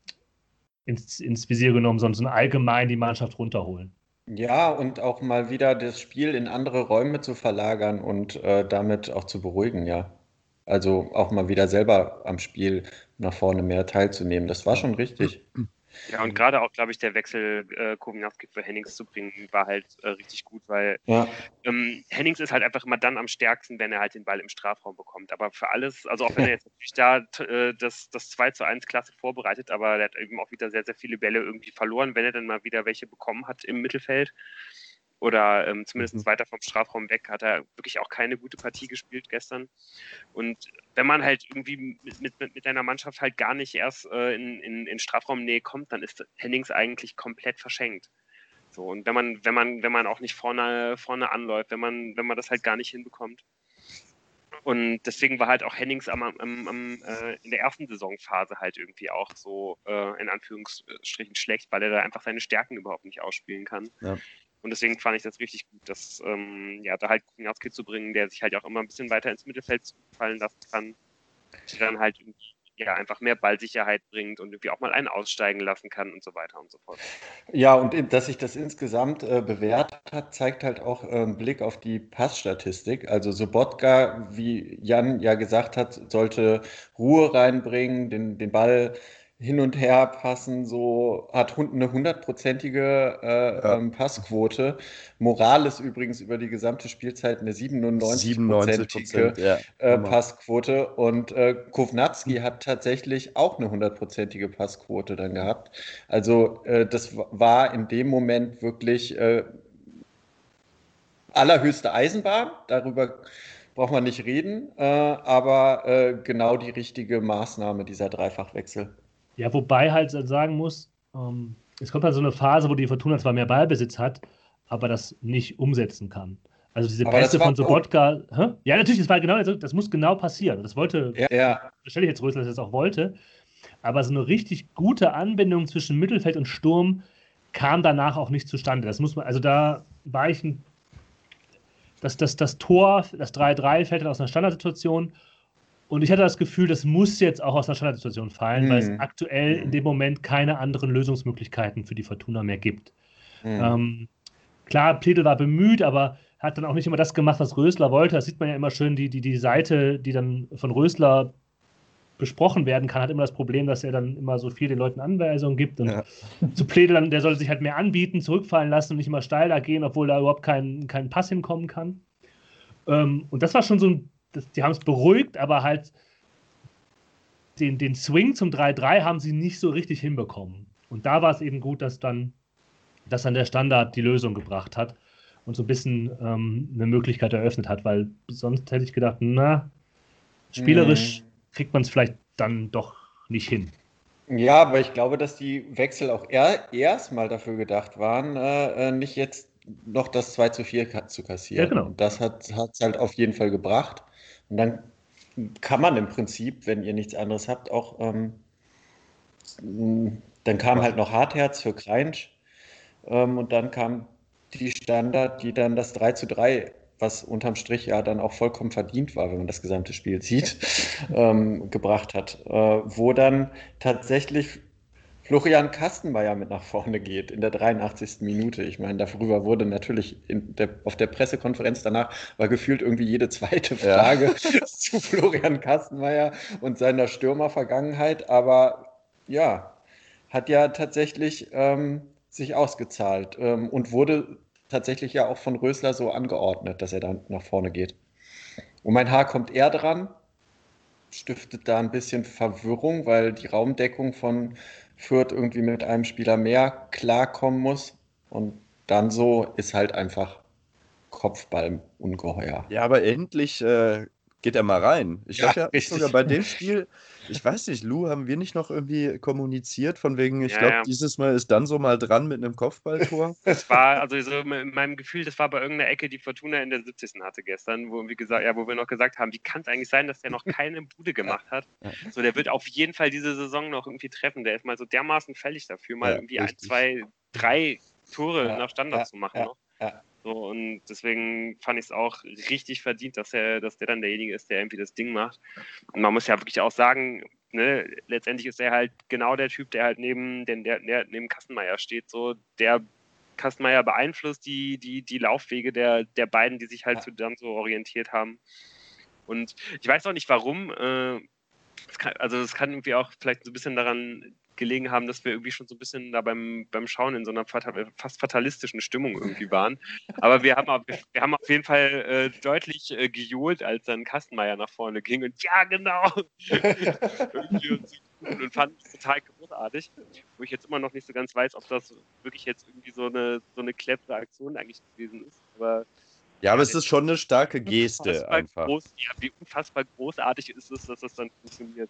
S5: ins, ins Visier genommen, sondern allgemein die Mannschaft runterholen.
S4: Ja, und auch mal wieder das Spiel in andere Räume zu verlagern und äh, damit auch zu beruhigen, ja. Also auch mal wieder selber am Spiel nach vorne mehr teilzunehmen. Das war schon richtig.
S1: Ja, und gerade auch, glaube ich, der Wechsel äh, Kownatski für Hennings zu bringen, war halt äh, richtig gut, weil
S4: Ja,
S1: ähm, Hennings ist halt einfach immer dann am stärksten, wenn er halt den Ball im Strafraum bekommt. Aber für alles, also auch wenn er jetzt natürlich da t- äh, das, das zwei zu eins klasse vorbereitet, aber der hat eben auch wieder sehr, sehr viele Bälle irgendwie verloren, wenn er dann mal wieder welche bekommen hat im Mittelfeld. Oder ähm, zumindest
S2: Mhm.
S1: weiter vom Strafraum weg hat er wirklich auch keine gute Partie gespielt gestern. Und wenn man halt irgendwie mit, mit, mit einer Mannschaft halt gar nicht erst äh, in, in, in Strafraumnähe kommt, dann ist Hennings eigentlich komplett verschenkt. So, und wenn man, wenn man, wenn man auch nicht vorne, vorne anläuft, wenn man, wenn man das halt gar nicht hinbekommt. Und deswegen war halt auch Hennings am, am, am, äh, in der ersten Saisonphase halt irgendwie auch so äh, in Anführungsstrichen schlecht, weil er da einfach seine Stärken überhaupt nicht ausspielen kann.
S2: Ja.
S1: Und deswegen fand ich das richtig gut, dass ähm, ja, da halt Kownatski zu bringen, der sich halt auch immer ein bisschen weiter ins Mittelfeld fallen lassen kann, der dann halt ja, einfach mehr Ballsicherheit bringt und irgendwie auch mal einen aussteigen lassen kann und so weiter und so fort.
S4: ja, und in- dass sich das insgesamt äh, bewährt hat, zeigt halt auch äh, ein Blick auf die Passstatistik. Also Sobotka, wie Jan ja gesagt hat, sollte Ruhe reinbringen, den, den Ball hin und her passen, so hat hund- eine hundertprozentige äh,
S2: Ja.
S4: ähm, Passquote. Morales übrigens über die gesamte Spielzeit eine
S2: siebenundneunzig
S4: siebenundneunzig-prozentige
S2: Prozent, ja.
S4: äh,
S2: Hammer.
S4: Passquote und äh, Kownatski hat tatsächlich auch eine hundertprozentige Passquote dann gehabt. Also äh, das war in dem Moment wirklich äh, allerhöchste Eisenbahn. Darüber braucht man nicht reden, äh, aber äh, genau die richtige Maßnahme, dieser Dreifachwechsel.
S5: Ja, wobei halt sagen muss, ähm, es kommt halt so eine Phase, wo die Fortuna zwar mehr Ballbesitz hat, aber das nicht umsetzen kann. Also diese
S4: Aber das
S5: Pässe
S4: war
S5: von Sobotka, hä? Ja, natürlich, das war genau, das muss genau passieren. Das wollte,
S4: Ja, ja.
S5: stelle ich jetzt Rösler, dass er das auch wollte, aber so eine richtig gute Anbindung zwischen Mittelfeld und Sturm kam danach auch nicht zustande. Das muss man, also da war ich ein, das, das, das Tor, das drei drei fällt dann aus einer Standardsituation und ich hatte das Gefühl, das muss jetzt auch aus einer Standardsituation fallen,
S4: Hm.
S5: weil es aktuell in
S4: Hm.
S5: dem Moment keine anderen Lösungsmöglichkeiten für die Fortuna mehr gibt.
S4: Hm.
S5: Ähm, klar, Pledel war bemüht, aber hat dann auch nicht immer das gemacht, was Rösler wollte. Das sieht man ja immer schön, die, die, die Seite, die dann von Rösler besprochen werden kann, hat immer das Problem, dass er dann immer so viel den Leuten Anweisungen gibt und
S2: Ja.
S5: zu Pledel, dann, der soll sich halt mehr anbieten, zurückfallen lassen und nicht immer steil da gehen, obwohl da überhaupt kein, kein Pass hinkommen kann. Ähm, und das war schon so ein, das, die haben es beruhigt, aber halt den, den Swing zum drei drei haben sie nicht so richtig hinbekommen. Und da war es eben gut, dass dann, dass dann der Standard die Lösung gebracht hat und so ein bisschen ähm, eine Möglichkeit eröffnet hat, weil sonst hätte ich gedacht, na, spielerisch
S4: Hm.
S5: kriegt man es vielleicht dann doch nicht hin.
S4: Ja, aber ich glaube, dass die Wechsel auch er, erstmal dafür gedacht waren, äh, äh, nicht jetzt noch das zwei zu vier ka- zu kassieren.
S5: Ja, genau.
S4: Und das hat es halt auf jeden Fall gebracht. Und dann kann man im Prinzip, wenn ihr nichts anderes habt, auch, ähm, mh, dann kam halt noch Hartherz für Kreinsch. Ähm, und dann kam die Standard, die dann das drei zu drei, was unterm Strich ja dann auch vollkommen verdient war, wenn man das gesamte Spiel sieht, ähm, gebracht hat. Äh, wo dann tatsächlich Florian Kastenmeier mit nach vorne geht in der dreiundachtzigsten Minute. Ich meine, darüber wurde natürlich in der, auf der Pressekonferenz danach war gefühlt irgendwie jede zweite
S2: Ja.
S4: Frage zu Florian Kastenmeier und seiner Stürmervergangenheit. Aber ja, hat ja tatsächlich ähm, sich ausgezahlt ähm, und wurde tatsächlich ja auch von Rösler so angeordnet, dass er dann nach vorne geht. Und mein Haar kommt eher dran, stiftet da ein bisschen Verwirrung, weil die Raumdeckung von Fürth irgendwie mit einem Spieler mehr klarkommen muss. Und dann so ist halt einfach Kopfball ungeheuer.
S2: Ja, aber endlich äh, geht er mal rein. Ich
S4: Ja,
S2: habe ja
S4: richtig.
S2: sogar bei dem Spiel, ich weiß nicht, Lou, haben wir nicht noch irgendwie kommuniziert, von wegen, ich
S1: Ja,
S2: glaube,
S1: ja.
S2: dieses Mal ist dann so mal dran mit einem Kopfballtor.
S1: Das war, also so in meinem Gefühl, das war bei irgendeiner Ecke, die Fortuna in der siebzigsten hatte gestern, wo wir gesagt, ja, wo wir noch gesagt haben, wie kann es eigentlich sein, dass der noch keine Bude gemacht hat?
S2: Ja.
S1: So, der wird auf jeden Fall diese Saison noch irgendwie treffen. Der ist mal so dermaßen fällig dafür, mal
S2: Ja,
S1: irgendwie ein,
S2: richtig.
S1: zwei, drei Tore
S4: Ja,
S1: nach Standard
S4: ja,
S1: zu machen
S4: ja,
S1: noch.
S4: ja.
S1: So, und deswegen fand ich es auch richtig verdient, dass er, dass der dann derjenige ist, der irgendwie das Ding macht. Und man muss ja wirklich auch sagen, ne, letztendlich ist er halt genau der Typ, der halt neben, den, der, der neben Kastenmeier steht. So, der Kastenmeier beeinflusst die, die, die Laufwege der, der beiden, die sich halt
S4: Ja.
S1: so, dann so orientiert haben. Und ich weiß auch nicht warum. Äh, es kann, also es kann irgendwie auch vielleicht so ein bisschen daran gelegen haben, dass wir irgendwie schon so ein bisschen da beim, beim Schauen in so einer fatal, fast fatalistischen Stimmung irgendwie waren. Aber wir haben auf, wir haben auf jeden Fall äh, deutlich äh, gejohlt, als dann Kastenmeier nach vorne ging und ja, genau. irgendwie und, so, und fand es total großartig. Wo ich jetzt immer noch nicht so ganz weiß, ob das wirklich jetzt irgendwie so eine, so eine clevere Aktion eigentlich gewesen ist. Aber
S2: Ja, aber
S1: Ja,
S2: es ist schon eine starke Geste
S1: unfassbar
S2: einfach.
S1: Groß, ja, wie unfassbar großartig ist es, dass das dann funktioniert.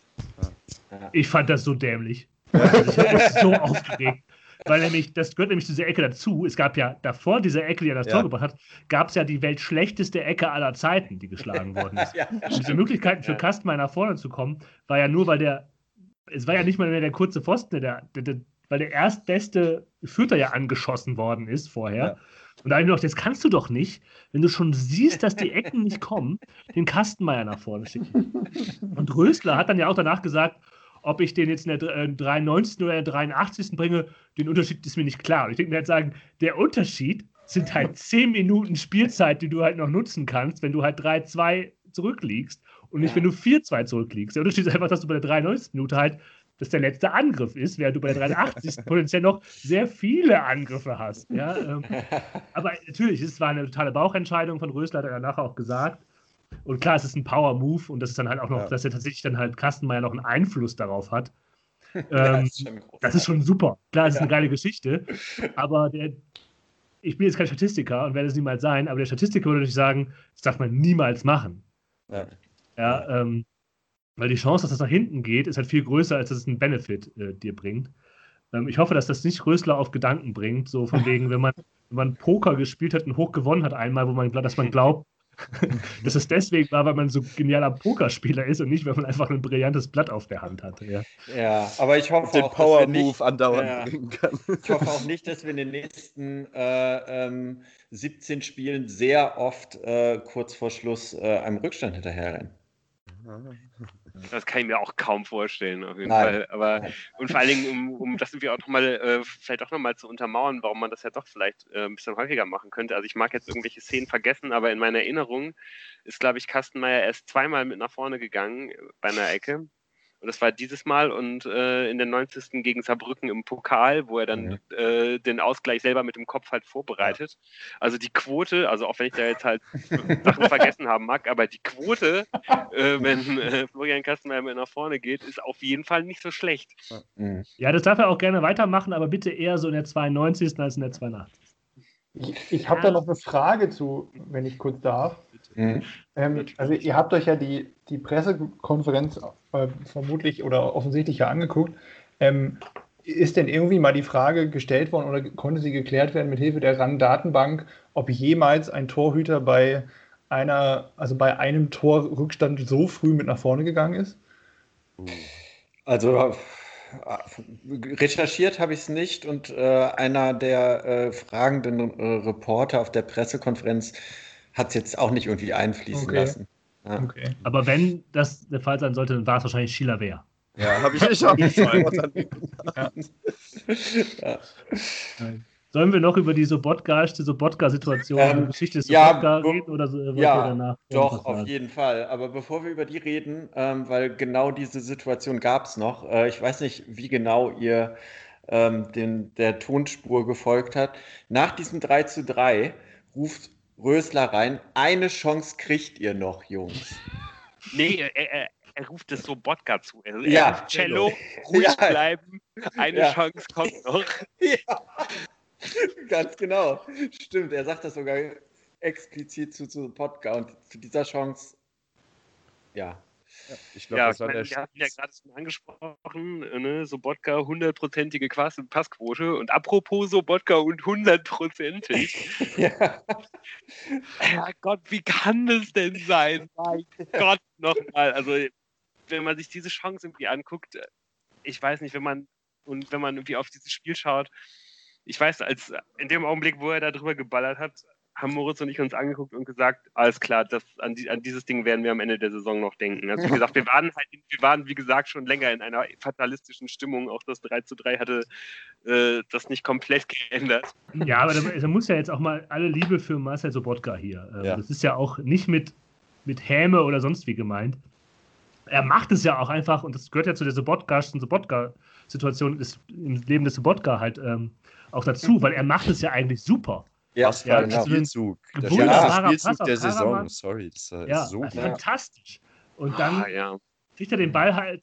S4: Ja.
S5: Ich fand das so dämlich. Also ich habe mich so aufgeregt. Weil nämlich, das gehört nämlich zu dieser Ecke dazu. Es gab ja davor dieser Ecke, die er das
S2: Ja.
S5: Tor gebracht hat, gab es ja die weltschlechteste Ecke aller Zeiten, die geschlagen worden ist.
S4: Ja,
S5: Und diese Möglichkeiten für
S1: Ja.
S5: Kastenmeier nach vorne zu kommen, war ja nur, weil der, es war ja nicht mal mehr der kurze Pfosten, der, der, der weil der erstbeste Fürther ja angeschossen worden ist vorher.
S2: Ja.
S5: Und da habe ich mir gedacht, das kannst du doch nicht, wenn du schon siehst, dass die Ecken nicht kommen, den Kastenmeier nach vorne schicken. Und Rösler hat dann ja auch danach gesagt, ob ich den jetzt in der äh, dreiundneunzigsten oder der dreiundachtzigsten bringe, den Unterschied ist mir nicht klar. Und ich denke mir halt sagen, der Unterschied sind halt zehn Minuten Spielzeit, die du halt noch nutzen kannst, wenn du halt drei zwei zurückliegst und nicht,
S4: Ja.
S5: wenn du vier zwei zurückliegst. Der Unterschied ist einfach, dass du bei der dreiundneunzigsten Minute halt, dass der letzte Angriff ist, während du bei der dreiundachtzigsten potenziell noch sehr viele Angriffe hast. Ja, ähm, aber natürlich, es war eine totale Bauchentscheidung von Rösler, hat er danach auch gesagt. Und klar, es ist ein Power-Move und das ist dann halt auch noch,
S2: Ja.
S5: dass er tatsächlich dann halt Kastenmeier noch einen Einfluss darauf hat.
S4: Ja,
S5: Ähm,
S4: ist schon großartig.
S5: das ist schon super. Klar, es ist
S4: Ja.
S5: eine geile Geschichte, aber der, ich bin jetzt kein Statistiker und werde es niemals sein, aber der Statistiker würde natürlich sagen, das darf man niemals machen.
S2: Ja.
S5: Ja, ähm, weil die Chance, dass das nach hinten geht, ist halt viel größer, als dass es einen Benefit äh, dir bringt. Ähm, ich hoffe, dass das nicht Rösler auf Gedanken bringt, so von wegen, wenn man, wenn man Poker gespielt hat und hoch gewonnen hat einmal, wo man, dass man glaubt, dass es deswegen war, weil man so genialer Pokerspieler ist und nicht, weil man einfach ein brillantes Blatt auf der Hand hatte. Ja,
S4: Ja, aber ich hoffe
S2: Den
S4: auch, dass wir nicht,
S2: Power-Move andauernd
S4: ja,
S2: bringen kann.
S4: ich hoffe auch nicht, dass wir in den nächsten äh, ähm, siebzehn Spielen sehr oft äh, kurz vor Schluss äh, einem Rückstand hinterherrennen.
S1: Das kann ich mir auch kaum vorstellen, auf jeden
S4: Nein.
S1: Fall. Aber
S4: Nein.
S1: und vor allen Dingen, um, um das irgendwie auch nochmal, äh, vielleicht auch nochmal zu untermauern, warum man das ja doch vielleicht äh, ein bisschen häufiger machen könnte. Also ich mag jetzt irgendwelche Szenen vergessen, aber in meiner Erinnerung ist, glaube ich, Kastenmeier erst zweimal mit nach vorne gegangen äh, bei einer Ecke. Und das war dieses Mal und äh, in der neunzigsten gegen Saarbrücken im Pokal, wo er dann
S4: Mhm.
S1: äh, den Ausgleich selber mit dem Kopf halt vorbereitet. Also die Quote, also auch wenn ich da jetzt halt Sachen vergessen haben mag, aber die Quote, äh, wenn äh, Florian Kastenmeier mit nach vorne geht, ist auf jeden Fall nicht so schlecht.
S4: Mhm.
S5: ja, das darf er auch gerne weitermachen, aber bitte eher so in der zweiundneunzigsten als in der zweiundachtzigsten
S3: Ich, ich habe da noch eine Frage zu, wenn ich kurz darf.
S4: Mhm.
S3: Ähm, also ihr habt euch ja die, die Pressekonferenz äh, vermutlich oder offensichtlich ja angeguckt. Ähm, ist denn irgendwie mal die Frage gestellt worden oder konnte sie geklärt werden mit Hilfe der R A N-Datenbank, ob jemals ein Torhüter bei einer, also bei einem Torrückstand so früh mit nach vorne gegangen ist?
S4: Also äh, recherchiert habe ich es nicht und äh, einer der äh, fragenden äh, Reporter auf der Pressekonferenz hat es jetzt auch nicht irgendwie einfließen
S3: Okay.
S4: lassen. Ja.
S3: Okay.
S5: Aber wenn das der Fall sein sollte, dann war es wahrscheinlich Schieler Wehr.
S2: Ja, habe ich nicht auch sofort an den
S4: Ja.
S5: Sollen wir noch über die Sobotka, die Sobotka-Situation,
S4: Ähm,
S5: die Geschichte des
S4: ja,
S5: Sobotka
S4: be-
S5: reden oder so, wollt ihr
S4: Ja,
S5: danach
S4: doch,
S5: irgendwas
S4: auf
S5: sagen?
S4: jeden Fall. Aber bevor wir über die reden, ähm, weil genau diese Situation gab es noch, äh, ich weiß nicht, wie genau ihr ähm, den, der Tonspur gefolgt habt. Nach diesem drei zu drei ruft Rösler rein, eine Chance kriegt ihr noch, Jungs.
S1: Nee, er, er, er ruft es Sobotka zu. Er, er
S4: Ja,
S1: ruft Cello, ruhig
S4: Ja.
S1: bleiben, eine
S4: Ja.
S1: Chance kommt noch.
S4: Ja, ganz genau. Stimmt, er sagt das sogar explizit zu, zu Podcast und zu dieser Chance, ja.
S2: Ich glaube,
S1: Ja,
S2: das
S1: ich
S2: war
S1: meine,
S2: der
S1: wir hatten ja
S2: Schieß.
S1: gerade schon angesprochen, äh, ne, Sobotka hundertprozentige Quas- Passquote und apropos Sobotka und hundertprozentig.
S4: Ja.
S1: Ja Gott, wie kann das denn sein? Mein Gott, nochmal. Also, wenn man sich diese Chance irgendwie anguckt, äh, ich weiß nicht, wenn man und wenn man irgendwie auf dieses Spiel schaut, ich weiß, als in dem Augenblick, wo er da drüber geballert hat, haben Moritz und ich uns angeguckt und gesagt, alles klar, das, an, die, an dieses Ding werden wir am Ende der Saison noch denken. Also wie gesagt, wir waren halt, wir waren, wie gesagt, schon länger in einer fatalistischen Stimmung. Auch das drei zu drei hatte äh, das nicht komplett geändert.
S5: Ja, aber da, da muss ja jetzt auch mal alle Liebe für Marcel Sobotka hier. Ähm,
S2: Ja.
S5: Das ist ja auch nicht mit, mit Häme oder sonst wie gemeint. Er macht es ja auch einfach, und das gehört ja zu der Sobotka- Sobotka-Situation ist im Leben des Sobotka halt ähm, auch dazu, weil er macht es ja eigentlich super.
S4: Ja,
S2: Was für
S5: Ja,
S2: ein
S5: also ein
S2: Spielzug. Der
S5: wunderbarer
S2: schönste Spielzug
S5: Pass auf
S2: der Saison.
S5: Karaman.
S2: Sorry, das ist
S5: Ja,
S2: so gut.
S5: fantastisch. Und dann
S1: Ah, ja.
S5: kriegt er den Ball halt.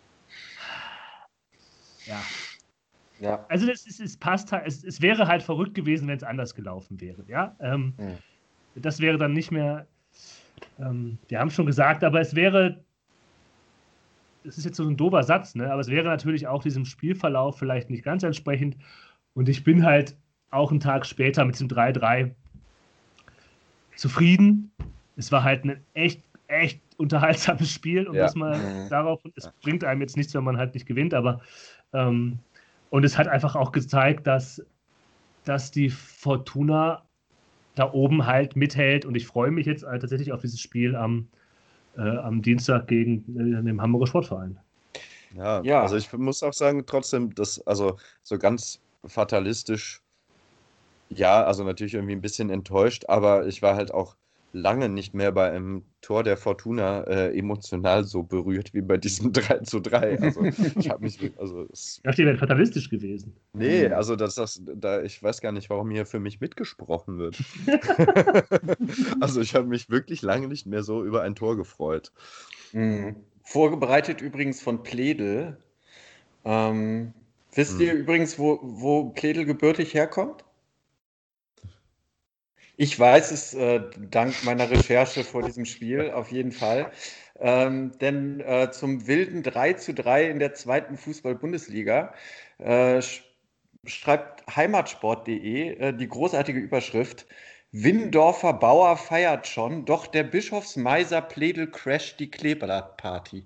S5: Ja,
S4: Ja.
S5: also das ist, es passt halt, es, es wäre halt verrückt gewesen, wenn es anders gelaufen wäre. Ja, ähm,
S4: Mhm.
S5: das wäre dann nicht mehr, ähm, wir haben es schon gesagt, aber es wäre, das ist jetzt so ein doofer Satz, ne? Aber es wäre natürlich auch diesem Spielverlauf vielleicht nicht ganz entsprechend. Und ich bin halt auch einen Tag später mit diesem drei drei zufrieden. Es war halt ein echt, echt unterhaltsames Spiel, um
S2: Ja.
S5: das mal
S4: Mhm.
S5: darauf, es bringt einem jetzt nichts, wenn man halt nicht gewinnt, aber ähm, und es hat einfach auch gezeigt, dass, dass die Fortuna da oben halt mithält und ich freue mich jetzt halt tatsächlich auf dieses Spiel am, äh, am Dienstag gegen äh, den Hamburger Sportverein.
S2: Ja,
S4: Ja.
S2: also ich muss auch sagen, trotzdem, das, also so ganz fatalistisch, ja, also natürlich irgendwie ein bisschen enttäuscht, aber ich war halt auch lange nicht mehr bei einem Tor der Fortuna äh, emotional so berührt wie bei diesem drei zu drei. Also ich habe mich, also es,
S5: Ich dachte, die wären fatalistisch gewesen.
S2: nee,
S4: Mhm.
S2: also das, das, da, ich weiß gar nicht, warum hier für mich mitgesprochen wird. Also ich habe mich wirklich lange nicht mehr so über ein Tor gefreut.
S4: Mhm. Vorbereitet übrigens von Pledel. Ähm, wisst
S2: Mhm.
S4: ihr übrigens, wo, wo Pledel gebürtig herkommt? Ich weiß es äh, dank meiner Recherche vor diesem Spiel auf jeden Fall. Ähm, denn äh, zum wilden drei zu drei in der zweiten Fußball-Bundesliga äh, sch- schreibt heimatsport punkt de äh, die großartige Überschrift: Windorfer Bauer feiert schon, doch der Bischofsmeiser Pledel crasht die Kleeblattparty.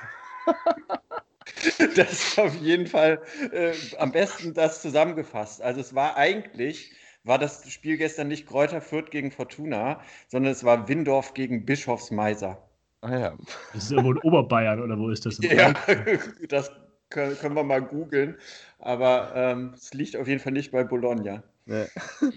S4: Das ist auf jeden Fall äh, am besten das zusammengefasst. Also es war eigentlich, war das Spiel gestern nicht Greuther Fürth gegen Fortuna, sondern es war Windorf gegen Bischofsmeiser.
S2: Ah ja.
S5: Das ist irgendwo in Oberbayern oder wo ist das? Im
S4: Ja,
S5: Alten?
S4: das können, können wir mal googeln, aber ähm, es liegt auf jeden Fall nicht bei Bologna.
S2: Ne.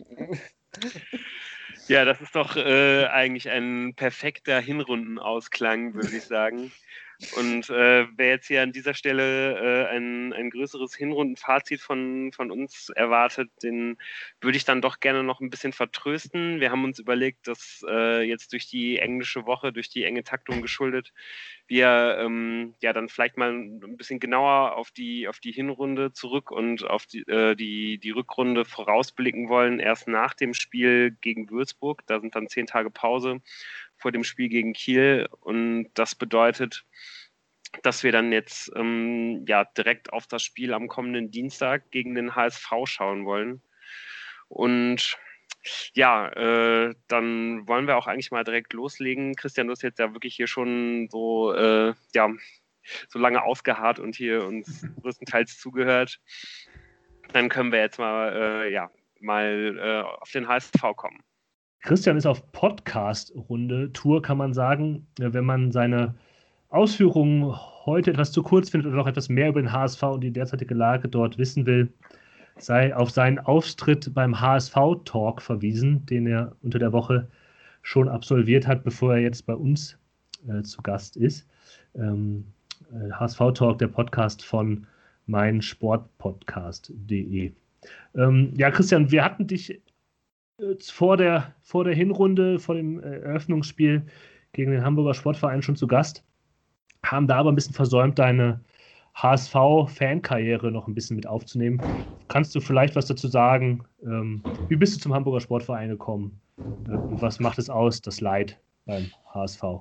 S1: Ja, das ist doch äh, eigentlich ein perfekter Hinrundenausklang, würde ich sagen. Und äh, wer jetzt hier an dieser Stelle äh, ein, ein größeres Hinrundenfazit von, von uns erwartet, den würde ich dann doch gerne noch ein bisschen vertrösten. Wir haben uns überlegt, dass äh, jetzt durch die englische Woche, durch die enge Taktung geschuldet, wir ähm, ja dann vielleicht mal ein bisschen genauer auf die, auf die Hinrunde zurück und auf die, äh, die, die Rückrunde vorausblicken wollen, erst nach dem Spiel gegen Würzburg. Da sind dann zehn Tage Pause vor dem Spiel gegen Kiel. Und das bedeutet, dass wir dann jetzt ähm, ja, direkt auf das Spiel am kommenden Dienstag gegen den H S V schauen wollen. Und ja, äh, dann wollen wir auch eigentlich mal direkt loslegen. Christian, du hast jetzt ja wirklich hier schon so, äh, ja, so lange ausgeharrt und hier uns größtenteils zugehört. Dann können wir jetzt mal, äh, ja, mal äh, auf den H S V kommen.
S5: Christian ist auf Podcast-Runde-Tour, kann man sagen. Wenn man seine Ausführungen heute etwas zu kurz findet oder noch etwas mehr über den H S V und die derzeitige Lage dort wissen will, sei auf seinen Auftritt beim H S V-Talk verwiesen, den er unter der Woche schon absolviert hat, bevor er jetzt bei uns äh, zu Gast ist. Ähm, äh, H S V-Talk, der Podcast von meinsportpodcast punkt de. Ähm, ja, Christian, wir hatten dich vor der, vor der Hinrunde, vor dem Eröffnungsspiel gegen den Hamburger Sportverein schon zu Gast, haben da aber ein bisschen versäumt, deine H S V-Fankarriere noch ein bisschen mit aufzunehmen. Kannst du vielleicht was dazu sagen? Ähm, wie bist du zum Hamburger Sportverein gekommen? Äh, und was macht es aus, das Leid beim H S V?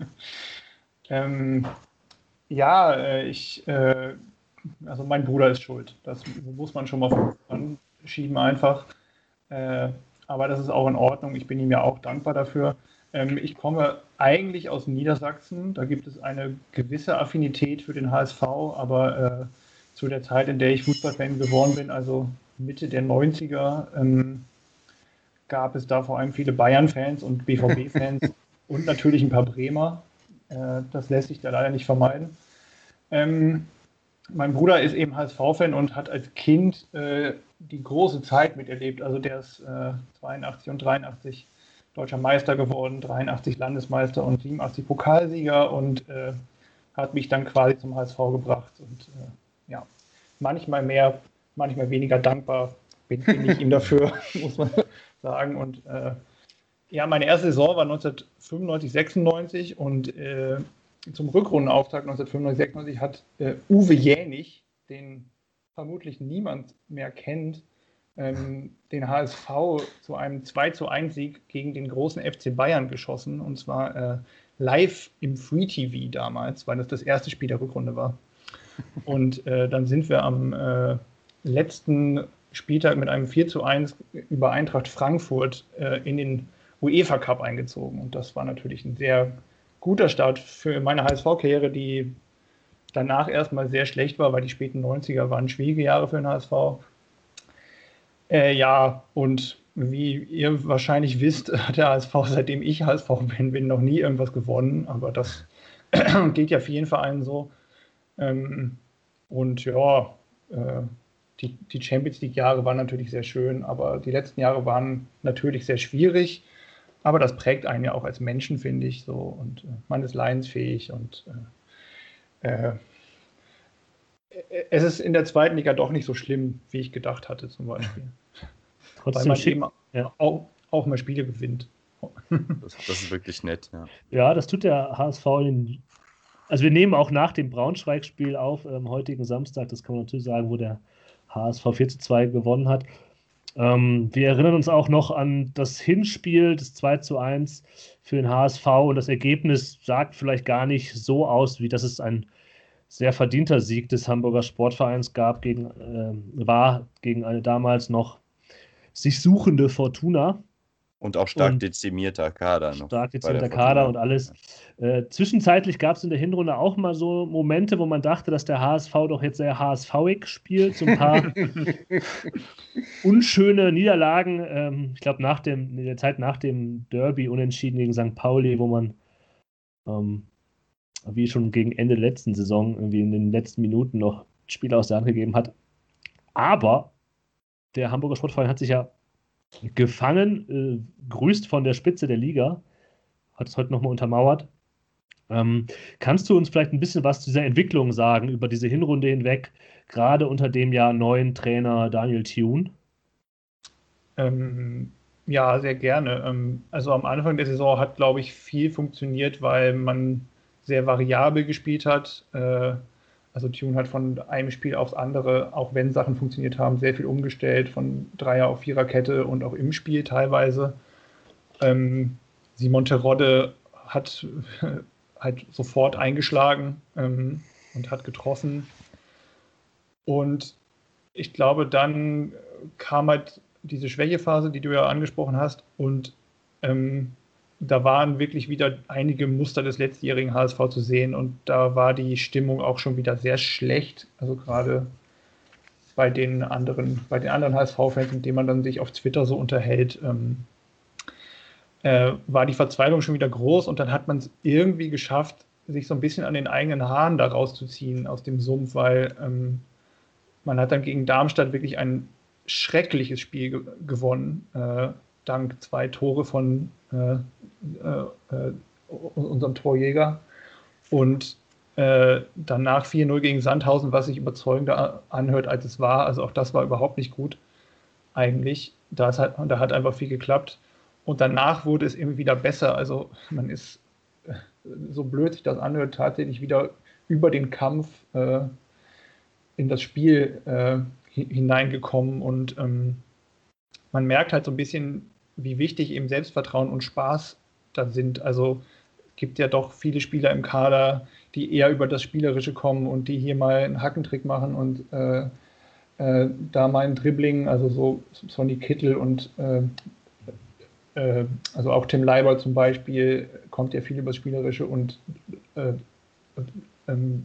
S3: Ähm, ja, äh, ich, äh, also mein Bruder ist schuld. Das muss man schon mal anschieben einfach. Äh, aber das ist auch in Ordnung. Ich bin ihm ja auch dankbar dafür. Ähm, ich komme eigentlich aus Niedersachsen. Da gibt es eine gewisse Affinität für den H S V, aber äh, zu der Zeit, in der ich Fußballfan geworden bin, also Mitte der neunziger, ähm, gab es da vor allem viele Bayern-Fans und B V B-Fans und natürlich ein paar Bremer. Äh, das lässt sich da leider nicht vermeiden. Ähm, Mein Bruder ist eben H S V-Fan und hat als Kind äh, die große Zeit miterlebt. Also der ist äh, zweiundachtzig und dreiundachtzig deutscher Meister geworden, dreiundachtzig Landesmeister und siebenundachtzig Pokalsieger und äh, hat mich dann quasi zum H S V gebracht. Und äh, ja, manchmal mehr, manchmal weniger dankbar bin, bin ich ihm dafür, muss man sagen. Und äh, ja, meine erste Saison war neunzehnhundertfünfundneunzig, sechsundneunzig und äh, zum Rückrundenauftakt neunzehnhundertfünfundneunzig, sechsundneunzig hat äh, Uwe Jänig, den vermutlich niemand mehr kennt, ähm, den H S V zu einem zwei zu eins Sieg gegen den großen F C Bayern geschossen. Und zwar äh, live im Free T V damals, weil das das erste Spiel der Rückrunde war. Und äh, dann sind wir am äh, letzten Spieltag mit einem vier zu eins über Eintracht Frankfurt äh, in den UEFA Cup eingezogen. Und das war natürlich ein sehr guter Start für meine H S V-Karriere, die danach erstmal sehr schlecht war, weil die späten neunziger waren schwierige Jahre für den H S V. Äh, ja, und wie ihr wahrscheinlich wisst, hat der H S V, seitdem ich H S V bin, bin noch nie irgendwas gewonnen, aber das geht ja vielen Vereinen so. Ähm, und ja, äh, die, die Champions League-Jahre waren natürlich sehr schön, aber die letzten Jahre waren natürlich sehr schwierig. Aber das prägt einen ja auch als Menschen, finde ich, so. Und äh, man ist leidensfähig und äh, äh, es ist in der zweiten Liga doch nicht so schlimm, wie ich gedacht hatte, zum Beispiel.
S5: Trotzdem
S3: Weil man
S5: schick,
S3: eben
S5: ja.
S3: auch, auch mal Spiele gewinnt.
S2: Das, das ist wirklich nett, ja.
S5: Ja, das tut der H S V in. Also wir nehmen auch nach dem Braunschweig-Spiel auf, am ähm, heutigen Samstag, das kann man natürlich sagen, wo der H S V vier zu zwei gewonnen hat. Ähm, wir erinnern uns auch noch an das Hinspiel, das zwei zu eins für den H S V, und das Ergebnis sagt vielleicht gar nicht so aus, wie dass es ein sehr verdienter Sieg des Hamburger Sportvereins gab gegen, äh, war gegen eine damals noch sich suchende Fortuna.
S2: Und auch stark
S5: Und
S2: dezimierter Kader noch.
S5: stark
S2: bei der
S5: dezimierter
S2: Fortuna.
S5: Kader und alles. Äh, zwischenzeitlich gab es in der Hinrunde auch mal so Momente, wo man dachte, dass der H S V doch jetzt sehr H S V-ig spielt. So ein paar unschöne Niederlagen. Ähm, ich glaube, nach dem, in der Zeit nach dem Derby unentschieden gegen Sankt Pauli, wo man ähm, wie schon gegen Ende der letzten Saison irgendwie in den letzten Minuten noch Spiele aus der Hand gegeben hat. Aber der Hamburger Sportverein hat sich ja gefangen, äh, grüßt von der Spitze der Liga, hat es heute nochmal untermauert. Ähm, kannst du uns vielleicht ein bisschen was zu dieser Entwicklung sagen, über diese Hinrunde hinweg, gerade unter dem ja neuen Trainer Daniel Thune?
S3: Ähm, ja, sehr gerne. Ähm, also am Anfang der Saison hat, glaube ich, viel funktioniert, weil man sehr variabel gespielt hat. Äh, also Thune hat von einem Spiel aufs andere, auch wenn Sachen funktioniert haben, sehr viel umgestellt, von Dreier- auf Viererkette und auch im Spiel teilweise. Ähm, Simon Terodde hat halt sofort eingeschlagen ähm, und hat getroffen. Und ich glaube, dann kam halt diese Schwächephase, die du ja angesprochen hast, und ähm, da waren wirklich wieder einige Muster des letztjährigen H S V zu sehen, und da war die Stimmung auch schon wieder sehr schlecht, also gerade bei den anderen, bei den anderen H S V-Fans, mit denen man dann sich auf Twitter so unterhält, ähm, äh, war die Verzweiflung schon wieder groß, und dann hat man es irgendwie geschafft, sich so ein bisschen an den eigenen Haaren da rauszuziehen aus dem Sumpf, weil ähm, man hat dann gegen Darmstadt wirklich ein schreckliches Spiel ge gewonnen, äh, dank zwei Tore von äh, äh, unserem Torjäger. Und äh, danach vier null gegen Sandhausen, was sich überzeugender anhört, als es war. Also auch das war überhaupt nicht gut eigentlich. Da, ist halt, da hat einfach viel geklappt. Und danach wurde es irgendwie wieder besser. Also man ist, äh, so blöd sich das anhört, tatsächlich wieder über den Kampf äh, in das Spiel äh, hineingekommen, und ähm, man merkt halt so ein bisschen, wie wichtig eben Selbstvertrauen und Spaß da sind. Also gibt ja doch viele Spieler im Kader, die eher über das Spielerische kommen und die hier mal einen Hackentrick machen und äh, äh, da mal ein Dribbling, also so Sonny Kittel und äh, äh, also auch Tim Leibold zum Beispiel kommt ja viel über das Spielerische, und äh, ähm,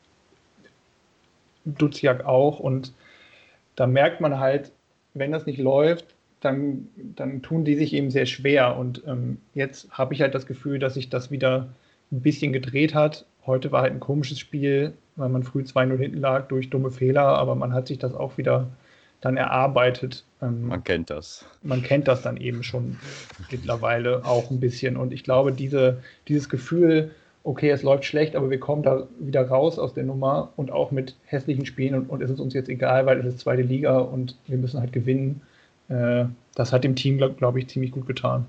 S3: Duziak auch, und da merkt man halt, wenn das nicht läuft, dann, dann tun die sich eben sehr schwer, und ähm, jetzt habe ich halt das Gefühl, dass sich das wieder ein bisschen gedreht hat. Heute war halt ein komisches Spiel, weil man früh zwei null hinten lag durch dumme Fehler, aber man hat sich das auch wieder dann erarbeitet. Ähm,
S2: Man kennt das.
S3: Man kennt das dann eben schon mittlerweile auch ein bisschen, und ich glaube, diese, dieses Gefühl, okay, es läuft schlecht, aber wir kommen da wieder raus aus der Nummer, und auch mit hässlichen Spielen, und, und es ist uns jetzt egal, weil es ist zweite Liga und wir müssen halt gewinnen. Äh, das hat dem Team, glaube glaub ich, ziemlich gut getan.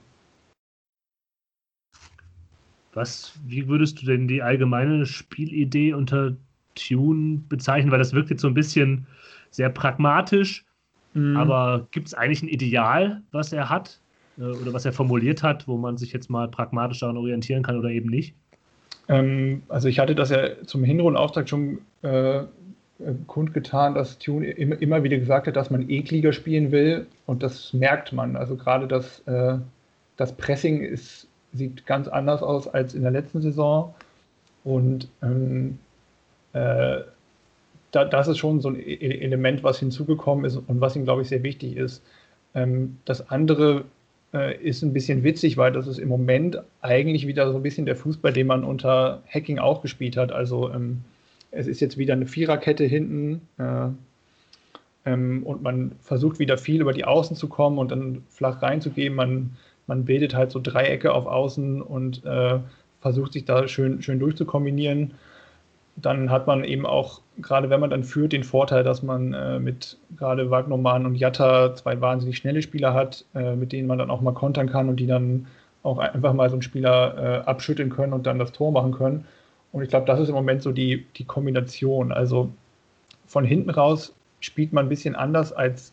S5: Was, wie würdest du denn die allgemeine Spielidee unter Thune bezeichnen? Weil das wirkt jetzt so ein bisschen sehr pragmatisch, mhm. aber gibt es eigentlich ein Ideal, was er hat äh, oder was er formuliert hat, wo man sich jetzt mal pragmatisch daran orientieren kann oder eben nicht?
S3: Ähm, also ich hatte das ja zum Hinrundenauftakt schon äh, kundgetan, dass Thune immer, immer wieder gesagt hat, dass man ekliger spielen will, und das merkt man. Also gerade das, äh, das Pressing ist, sieht ganz anders aus als in der letzten Saison, und ähm, äh, da, das ist schon so ein Element, was hinzugekommen ist und was ihm, glaube ich, sehr wichtig ist. Ähm, das andere äh, ist ein bisschen witzig, weil das ist im Moment eigentlich wieder so ein bisschen der Fußball, den man unter Hacking auch gespielt hat. Also ähm, es ist jetzt wieder eine Viererkette hinten, äh, ähm, und man versucht wieder viel über die Außen zu kommen und dann flach reinzugeben. Man, man bildet halt so Dreiecke auf Außen und äh, versucht sich da schön, schön durchzukombinieren. Dann hat man eben auch, gerade wenn man dann führt, den Vorteil, dass man äh, mit gerade Wagnermann und Jatta zwei wahnsinnig schnelle Spieler hat, äh, mit denen man dann auch mal kontern kann und die dann auch einfach mal so einen Spieler äh, abschütteln können und dann das Tor machen können. Und ich glaube, das ist im Moment so die, die Kombination. Also von hinten raus spielt man ein bisschen anders als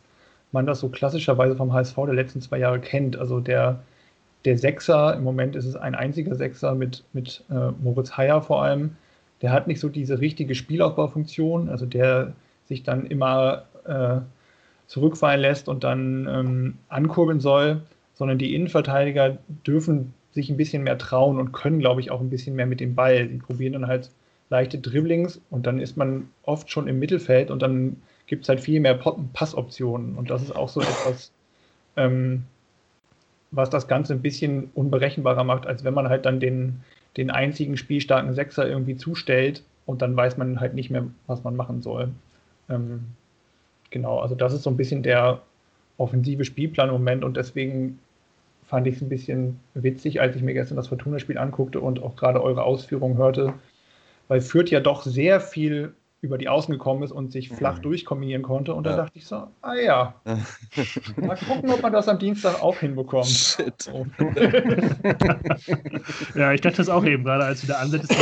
S3: man das so klassischerweise vom H S V der letzten zwei Jahre kennt. Also der, der Sechser, im Moment ist es ein einziger Sechser mit, mit äh, Moritz Heyer vor allem, der hat nicht so diese richtige Spielaufbaufunktion, also der sich dann immer äh, zurückfallen lässt und dann ähm, ankurbeln soll, sondern die Innenverteidiger dürfen sich ein bisschen mehr trauen und können, glaube ich, auch ein bisschen mehr mit dem Ball. Die probieren dann halt leichte Dribblings und dann ist man oft schon im Mittelfeld und dann gibt es halt viel mehr Passoptionen. Und das ist auch so etwas, ähm, was das Ganze ein bisschen unberechenbarer macht, als wenn man halt dann den, den einzigen spielstarken Sechser irgendwie zustellt und dann weiß man halt nicht mehr, was man machen soll. Ähm, genau, also das ist so ein bisschen der offensive Spielplan im Moment und deswegen fand ich es ein bisschen witzig, als ich mir gestern das Fortuna-Spiel anguckte und auch gerade eure Ausführungen hörte, weil Fürth ja doch sehr viel über die Außen gekommen ist und sich flach
S2: Mhm.
S3: durchkombinieren konnte. Und da
S2: Ja.
S3: dachte ich so, ah ja, mal gucken, ob man das am Dienstag auch hinbekommt.
S2: Shit.
S3: So.
S5: Ja, ich dachte das auch eben gerade, als du da ansetztest.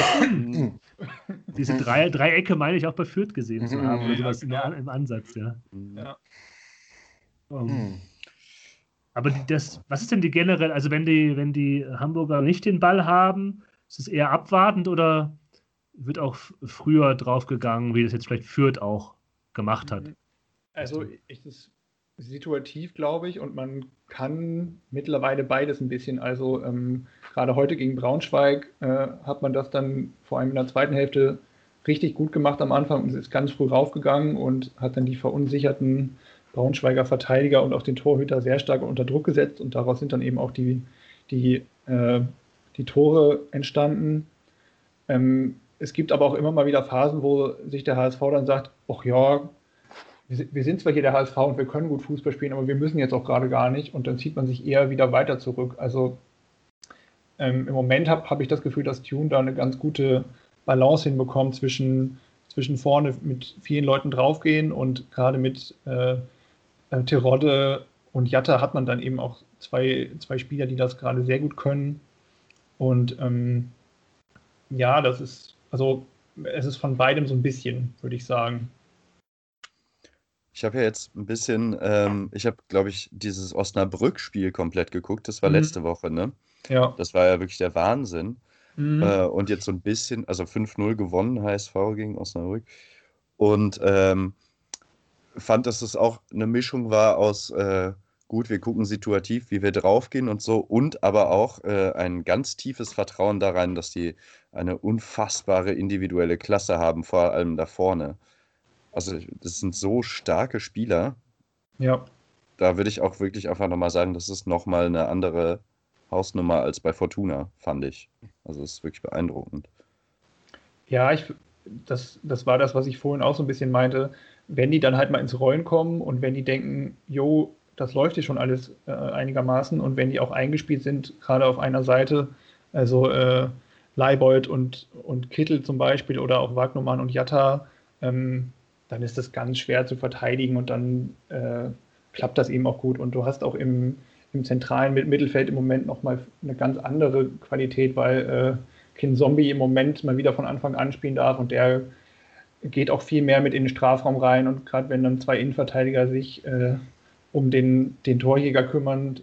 S5: Diese drei, Dreiecke meine ich auch bei Fürth gesehen zu haben oder
S3: Ja,
S5: sowas in der,
S3: genau.
S5: im Ansatz, ja.
S3: Ja.
S5: Um,
S4: Hm.
S5: aber die, das, was ist denn die generell, also wenn die, wenn die Hamburger nicht den Ball haben, ist es eher abwartend oder wird auch f- früher draufgegangen, wie das jetzt vielleicht Fürth auch gemacht hat?
S3: Also ich, das ist situativ, glaube ich, und man kann mittlerweile beides ein bisschen. Also ähm, gerade heute gegen Braunschweig äh, hat man das dann vor allem in der zweiten Hälfte richtig gut gemacht am Anfang und ist ganz früh raufgegangen und hat dann die verunsicherten Braunschweiger Verteidiger und auch den Torhüter sehr stark unter Druck gesetzt und daraus sind dann eben auch die, die, äh, die Tore entstanden. Ähm, es gibt aber auch immer mal wieder Phasen, wo sich der H S V dann sagt, ach ja, wir sind zwar hier der H S V und wir können gut Fußball spielen, aber wir müssen jetzt auch gerade gar nicht und dann zieht man sich eher wieder weiter zurück. Also ähm, im Moment habe hab ich das Gefühl, dass Tune da eine ganz gute Balance hinbekommt zwischen, zwischen vorne mit vielen Leuten draufgehen und gerade mit äh, äh, Terodde und Jatta hat man dann eben auch zwei, zwei Spieler, die das gerade sehr gut können. Und ähm, ja, das ist, also es ist von beidem so ein bisschen, würde ich sagen.
S2: Ich habe ja jetzt ein bisschen, ähm, ich habe, glaube ich, dieses Osnabrück-Spiel komplett geguckt. Das war
S3: Mhm.
S2: letzte Woche, ne?
S3: Ja.
S2: Das war ja wirklich der Wahnsinn.
S3: Mhm.
S2: Äh, und jetzt so ein bisschen, also fünf null gewonnen, H S V gegen Osnabrück. Und ähm, fand, dass es auch eine Mischung war aus, äh, gut, wir gucken situativ, wie wir draufgehen und so, und aber auch äh, ein ganz tiefes Vertrauen daran, dass die eine unfassbare individuelle Klasse haben, vor allem da vorne. Also, das sind so starke Spieler.
S3: Ja.
S2: Da würde ich auch wirklich einfach nochmal sagen, das ist nochmal eine andere Hausnummer als bei Fortuna, fand ich. Also, es ist wirklich beeindruckend.
S3: Ja, ich, das, das war das, was ich vorhin auch so ein bisschen meinte. Wenn die dann halt mal ins Rollen kommen und wenn die denken, jo, das läuft hier schon alles äh, einigermaßen und wenn die auch eingespielt sind, gerade auf einer Seite, also äh, Leibold und, und Kittel zum Beispiel oder auch Wagnumann und Jatta, ähm, dann ist das ganz schwer zu verteidigen und dann äh, klappt das eben auch gut. Und du hast auch im, im zentralen Mittelfeld im Moment nochmal eine ganz andere Qualität, weil äh, Kin Zombie im Moment mal wieder von Anfang an spielen darf und der geht auch viel mehr mit in den Strafraum rein und gerade wenn dann zwei Innenverteidiger sich äh, um den, den Torjäger kümmern,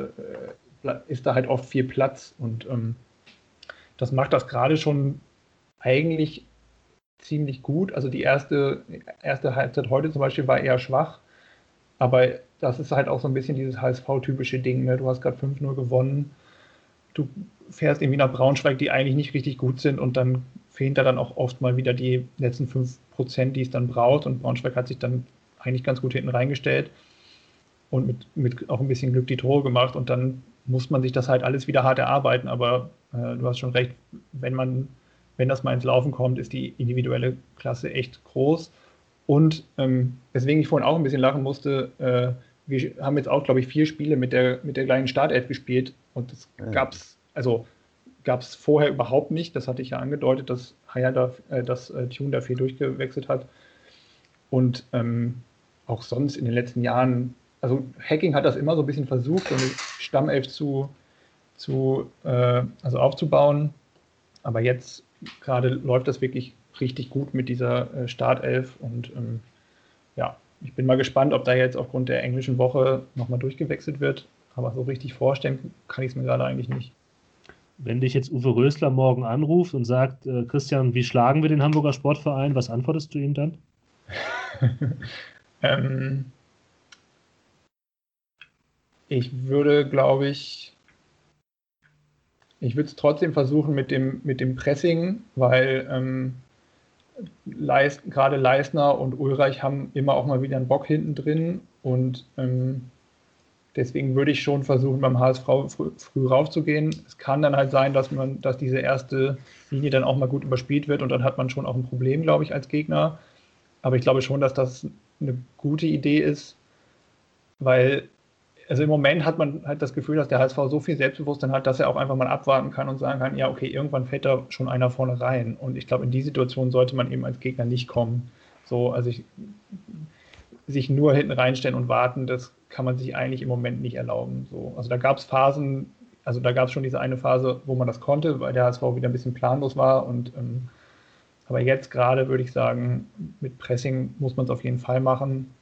S3: äh, ist da halt oft viel Platz und ähm, das macht das gerade schon eigentlich ziemlich gut. Also die erste, erste Halbzeit heute zum Beispiel war eher schwach, aber das ist halt auch so ein bisschen dieses H S V-typische Ding. Ne? Du hast gerade fünf null gewonnen, du fährst irgendwie nach Braunschweig, die eigentlich nicht richtig gut sind und dann fehlen da dann auch oft mal wieder die letzten fünf Prozent, die es dann braucht und Braunschweig hat sich dann eigentlich ganz gut hinten reingestellt und mit, mit auch ein bisschen Glück die Tore gemacht und dann muss man sich das halt alles wieder hart erarbeiten, aber äh, du hast schon recht, wenn man, wenn das mal ins Laufen kommt, ist die individuelle Klasse echt groß und ähm, weswegen ich vorhin auch ein bisschen lachen musste, äh, wir haben jetzt auch, glaube ich, vier Spiele mit der, mit der gleichen Startelf gespielt und das
S2: Ja.
S3: gab es, also gab es vorher überhaupt nicht. Das hatte ich ja angedeutet, dass Haya da, äh, dass äh, Tune da viel durchgewechselt hat. Und ähm, auch sonst in den letzten Jahren, also Hacking hat das immer so ein bisschen versucht, so eine Stammelf zu, zu äh, also aufzubauen. Aber jetzt gerade läuft das wirklich richtig gut mit dieser äh, Startelf und ähm, ja, ich bin mal gespannt, ob da jetzt aufgrund der englischen Woche nochmal durchgewechselt wird. Aber so richtig vorstellen kann ich es mir gerade eigentlich nicht.
S5: Wenn dich jetzt Uwe Rösler morgen anruft und sagt, äh, Christian, wie schlagen wir den Hamburger Sportverein, was antwortest du ihm dann?
S3: ähm, ich würde, glaube ich, ich würde es trotzdem versuchen mit dem, mit dem Pressing, weil ähm, Leist, gerade Leistner und Ulreich haben immer auch mal wieder einen Bock hinten drin und ähm, deswegen würde ich schon versuchen, beim H S V früh, früh raufzugehen. Es kann dann halt sein, dass man, dass diese erste Linie dann auch mal gut überspielt wird und dann hat man schon auch ein Problem, glaube ich, als Gegner. Aber ich glaube schon, dass das eine gute Idee ist, weil also im Moment hat man halt das Gefühl, dass der H S V so viel Selbstbewusstsein hat, dass er auch einfach mal abwarten kann und sagen kann, ja, okay, irgendwann fällt da schon einer vorne rein. Und ich glaube, in die Situation sollte man eben als Gegner nicht kommen. So, also ich, sich nur hinten reinstellen und warten, das kann man sich eigentlich im Moment nicht erlauben. So, also da gab es Phasen, also da gab es schon diese eine Phase, wo man das konnte, weil der H S V wieder ein bisschen planlos war. Und ähm, aber jetzt gerade würde ich sagen, mit Pressing muss man es auf jeden Fall machen.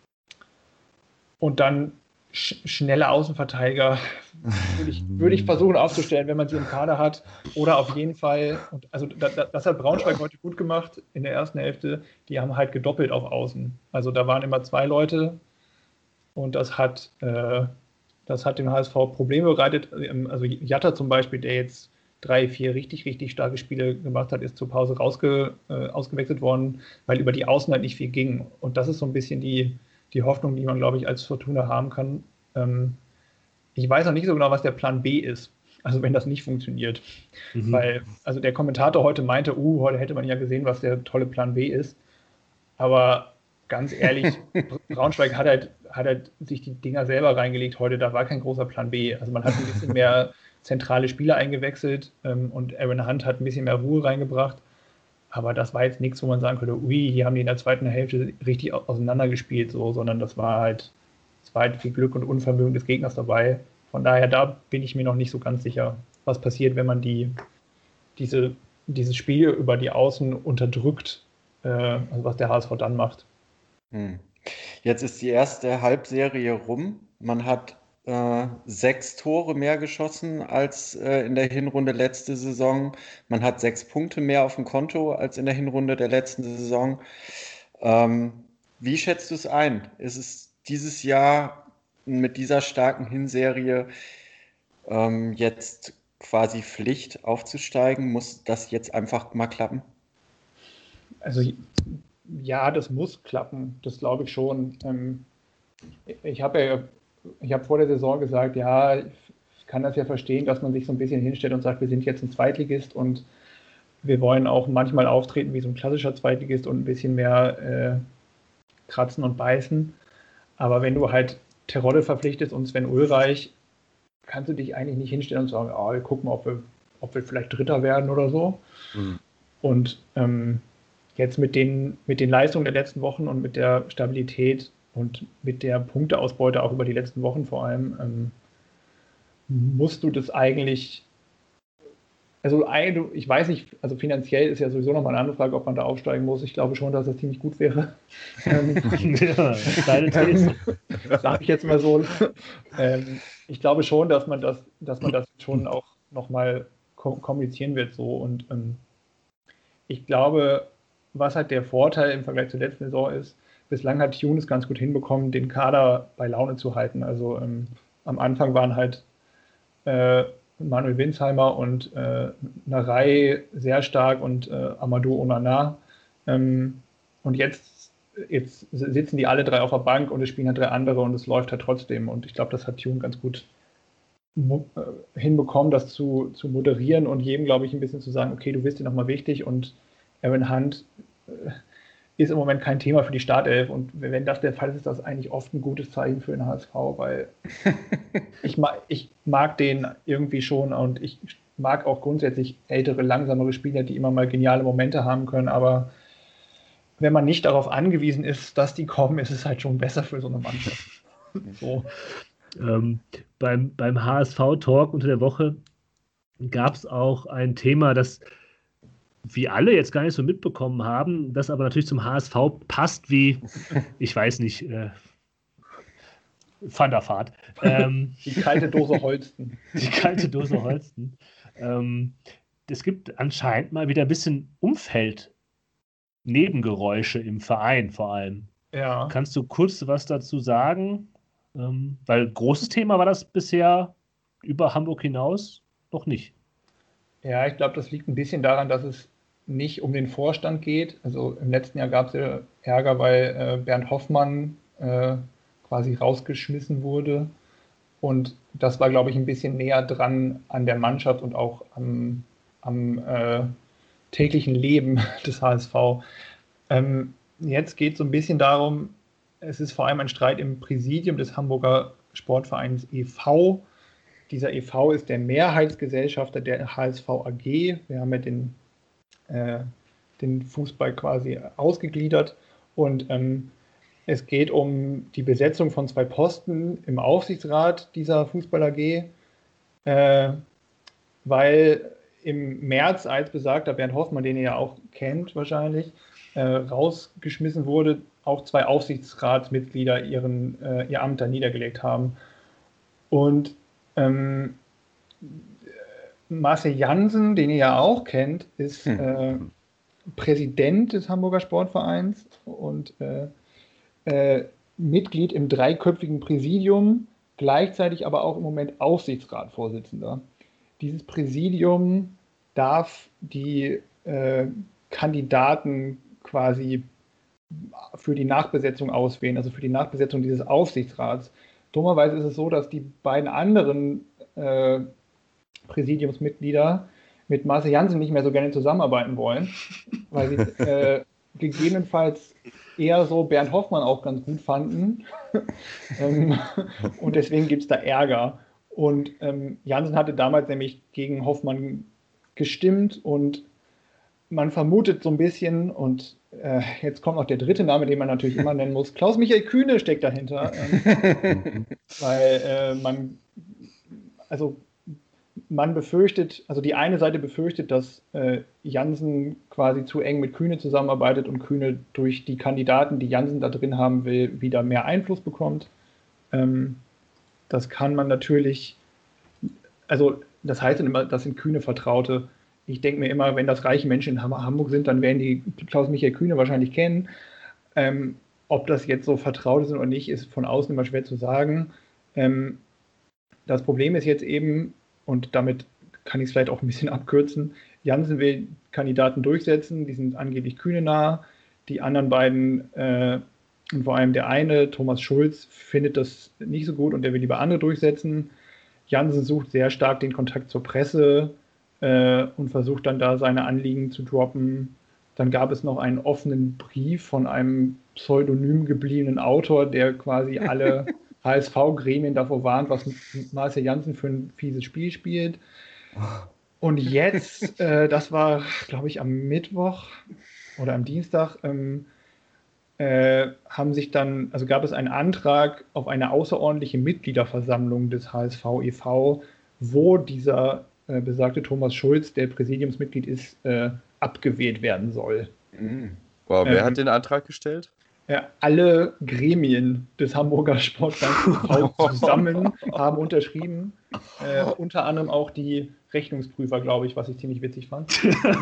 S3: Und dann schnelle Außenverteidiger würde ich, würde ich versuchen aufzustellen, wenn man sie im Kader hat. Oder auf jeden Fall, und also da, das hat Braunschweig heute gut gemacht in der ersten Hälfte, die haben halt gedoppelt auf Außen. Also da waren immer zwei Leute und das hat, äh, das hat dem H S V Probleme bereitet. Also Jatta zum Beispiel, der jetzt drei, vier richtig, richtig starke Spiele gemacht hat, ist zur Pause rausge, äh, ausgewechselt worden, weil über die Außen halt nicht viel ging. Und das ist so ein bisschen die die Hoffnung, die man, glaube ich, als Fortuna haben kann. Ähm, ich weiß noch nicht so genau, was der Plan B ist, also wenn das nicht funktioniert. Mhm. Weil, also der Kommentator heute meinte, uh, heute hätte man ja gesehen, was der tolle Plan B ist. Aber ganz ehrlich, Braunschweig hat halt, hat halt sich die Dinger selber reingelegt heute, da war kein großer Plan B. Also man hat ein bisschen mehr zentrale Spieler eingewechselt ähm, und Aaron Hunt hat ein bisschen mehr Ruhe reingebracht. Aber das war jetzt nichts, wo man sagen könnte, ui, hier haben die in der zweiten Hälfte richtig auseinandergespielt, so, sondern das war halt, es war halt viel Glück und Unvermögen des Gegners dabei. Von daher, da bin ich mir noch nicht so ganz sicher, was passiert, wenn man die, diese, dieses Spiel über die Außen unterdrückt, äh, also was der H S V dann macht.
S4: Hm. Jetzt ist die erste Halbserie rum. Man hat äh, sechs Tore mehr geschossen als äh, in der Hinrunde letzte Saison. Man hat sechs Punkte mehr auf dem Konto als in der Hinrunde der letzten Saison. Ähm, wie schätzt du es ein? Ist es dieses Jahr mit dieser starken Hinserie ähm, jetzt quasi Pflicht aufzusteigen? Muss das jetzt einfach mal klappen?
S3: Also ja, das muss klappen, das glaube ich schon. Ähm, ich habe ja Ich habe vor der Saison gesagt, ja, ich kann das ja verstehen, dass man sich so ein bisschen hinstellt und sagt, wir sind jetzt ein Zweitligist und wir wollen auch manchmal auftreten wie so ein klassischer Zweitligist und ein bisschen mehr äh, kratzen und beißen. Aber wenn du halt Terodde verpflichtest und Sven Ulreich, kannst du dich eigentlich nicht hinstellen und sagen, oh, wir gucken, ob wir, ob wir vielleicht Dritter werden oder so. Mhm. Und ähm, jetzt mit den, mit den Leistungen der letzten Wochen und mit der Stabilität und mit der Punkteausbeute auch über die letzten Wochen vor allem, ähm, musst du das eigentlich, also ich weiß nicht, also finanziell ist ja sowieso nochmal eine andere Frage, ob man da aufsteigen muss. Ich glaube schon, dass das ziemlich gut wäre. ähm, ja, deine These. Sag ich jetzt mal so. Ähm, ich glaube schon, dass man das, dass man das schon auch nochmal kommunizieren wird so. Und ähm, ich glaube, was halt der Vorteil im Vergleich zur letzten Saison ist, bislang hat Tune es ganz gut hinbekommen, den Kader bei Laune zu halten. Also ähm, am Anfang waren halt äh, Manuel Winsheimer und äh, Narei sehr stark und äh, Amadou Onana. Ähm, und jetzt, jetzt sitzen die alle drei auf der Bank und es spielen halt drei andere und es läuft halt trotzdem. Und ich glaube, das hat Tune ganz gut mo- äh, hinbekommen, das zu, zu moderieren und jedem, glaube ich, ein bisschen zu sagen, okay, du bist dir nochmal wichtig und Aaron Hunt äh, ist im Moment kein Thema für die Startelf und wenn das der Fall ist, ist das eigentlich oft ein gutes Zeichen für den H S V, weil ich, mag, ich mag den irgendwie schon und ich mag auch grundsätzlich ältere, langsamere Spieler, die immer mal geniale Momente haben können, aber wenn man nicht darauf angewiesen ist, dass die kommen, ist es halt schon besser für so eine Mannschaft. So.
S5: Ähm, beim, beim H S V-Talk unter der Woche gab es auch ein Thema, das wie alle jetzt gar nicht so mitbekommen haben, das aber natürlich zum H S V passt wie, ich weiß nicht, äh, Van der Vaart. Ähm,
S3: Die kalte Dose Holsten.
S5: Die kalte Dose Holsten. Ähm, es gibt anscheinend mal wieder ein bisschen Umfeld-Nebengeräusche im Verein vor allem.
S3: Ja.
S5: Kannst du kurz was dazu sagen? Ähm, weil großes Thema war das bisher über Hamburg hinaus noch nicht.
S3: Ja, ich glaube, das liegt ein bisschen daran, dass es nicht um den Vorstand geht. Also im letzten Jahr gab es ja Ärger, weil äh, Bernd Hoffmann äh, quasi rausgeschmissen wurde. Und das war, glaube ich, ein bisschen näher dran an der Mannschaft und auch am, am äh, täglichen Leben des H S V. Ähm, jetzt geht es so ein bisschen darum, es ist vor allem ein Streit im Präsidium des Hamburger Sportvereins e V. Dieser e V ist der Mehrheitsgesellschafter der H S V A G. Wir haben ja den, äh, den Fußball quasi ausgegliedert. Und ähm, es geht um die Besetzung von zwei Posten im Aufsichtsrat dieser Fußball A G, äh, weil im März, als besagter Bernd Hoffmann, den ihr ja auch kennt wahrscheinlich, äh, rausgeschmissen wurde, auch zwei Aufsichtsratsmitglieder ihren, äh, ihr Amt da niedergelegt haben. Und ähm, Marcel Jansen, den ihr ja auch kennt, ist äh, Präsident des Hamburger Sportvereins und äh, äh, Mitglied im dreiköpfigen Präsidium, gleichzeitig aber auch im Moment Aufsichtsratsvorsitzender. Dieses Präsidium darf die äh, Kandidaten quasi für die Nachbesetzung auswählen, also für die Nachbesetzung dieses Aufsichtsrats. Dummerweise ist es so, dass die beiden anderen äh, Präsidiumsmitglieder mit Marcel Jansen nicht mehr so gerne zusammenarbeiten wollen, weil sie äh, gegebenenfalls eher so Bernd Hoffmann auch ganz gut fanden. ähm, und deswegen gibt es da Ärger. Und ähm, Jansen hatte damals nämlich gegen Hoffmann gestimmt und man vermutet so ein bisschen, und äh, jetzt kommt noch der dritte Name, den man natürlich immer nennen muss, Klaus-Michael Kühne steckt dahinter, ähm, weil äh, man, also man befürchtet, also die eine Seite befürchtet, dass äh, Jansen quasi zu eng mit Kühne zusammenarbeitet und Kühne durch die Kandidaten, die Jansen da drin haben will, wieder mehr Einfluss bekommt. Ähm, das kann man natürlich, also das heißt dann immer, das sind Kühne Vertraute. Ich denke mir immer, wenn das reiche Menschen in Hamburg sind, dann werden die Klaus-Michael Kühne wahrscheinlich kennen. Ähm, ob das jetzt so Vertraute sind oder nicht, ist von außen immer schwer zu sagen. Ähm, das Problem ist jetzt eben, und damit kann ich es vielleicht auch ein bisschen abkürzen, Jansen will Kandidaten durchsetzen, die sind angeblich Kühne nah. Die anderen beiden, äh, und vor allem der eine, Thomas Schulz, findet das nicht so gut und der will lieber andere durchsetzen. Jansen sucht sehr stark den Kontakt zur Presse äh, und versucht dann da seine Anliegen zu droppen. Dann gab es noch einen offenen Brief von einem pseudonym gebliebenen Autor, der quasi alle H S V-Gremien davor warnt, was Marcel Jansen für ein fieses Spiel spielt. Und jetzt, äh, das war, glaube ich, am Mittwoch oder am Dienstag, ähm, äh, haben sich dann, also gab es einen Antrag auf eine außerordentliche Mitgliederversammlung des H S V e V, wo dieser äh, besagte Thomas Schulz, der Präsidiumsmitglied ist, äh, abgewählt werden soll.
S2: Mhm. Wow, wer
S3: Ähm,
S2: hat den Antrag gestellt?
S3: Ja, alle Gremien des Hamburger Sportvereins e V zusammen haben unterschrieben. Äh, unter anderem auch die Rechnungsprüfer, glaube ich, was ich ziemlich witzig fand.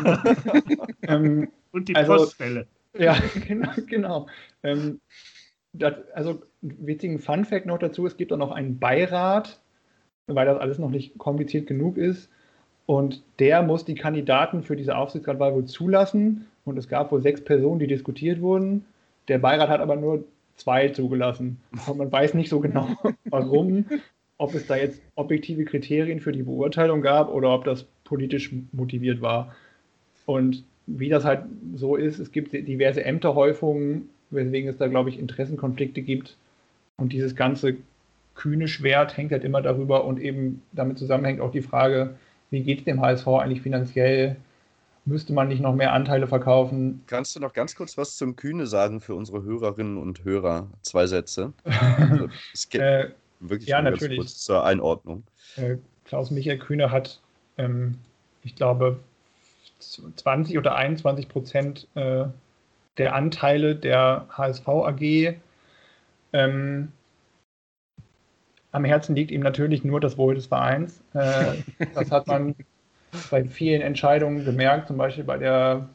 S3: ähm,
S5: Und die
S3: also,
S5: Postfälle.
S3: Ja, genau. genau. Ähm, das, also einen witzigen Funfact noch dazu, es gibt auch noch einen Beirat, weil das alles noch nicht kompliziert genug ist. Und der muss die Kandidaten für diese Aufsichtsratwahl wohl zulassen. Und es gab wohl sechs Personen, die diskutiert wurden. Der Beirat hat aber nur zwei zugelassen. Und man weiß nicht so genau, warum, ob es da jetzt objektive Kriterien für die Beurteilung gab oder ob das politisch motiviert war. Und wie das halt so ist, es gibt diverse Ämterhäufungen, weswegen es da, glaube ich, Interessenkonflikte gibt. Und dieses ganze kühne Schwert hängt halt immer darüber und eben damit zusammenhängt auch die Frage, wie geht es dem H S V eigentlich finanziell? Müsste man nicht noch mehr Anteile verkaufen?
S2: Kannst du noch ganz kurz was zum Kühne sagen für unsere Hörerinnen und Hörer? Zwei Sätze. Also, es geht
S3: äh,
S2: wirklich
S3: ja,
S2: nur ganz
S3: natürlich.
S2: kurz zur Einordnung.
S3: Äh, Klaus-Michael Kühne hat, ähm, ich glaube, zwanzig oder einundzwanzig Prozent äh, der Anteile der H S V A G. Ähm, am Herzen liegt ihm natürlich nur das Wohl des Vereins. Äh, das hat man bei vielen Entscheidungen gemerkt, zum Beispiel bei der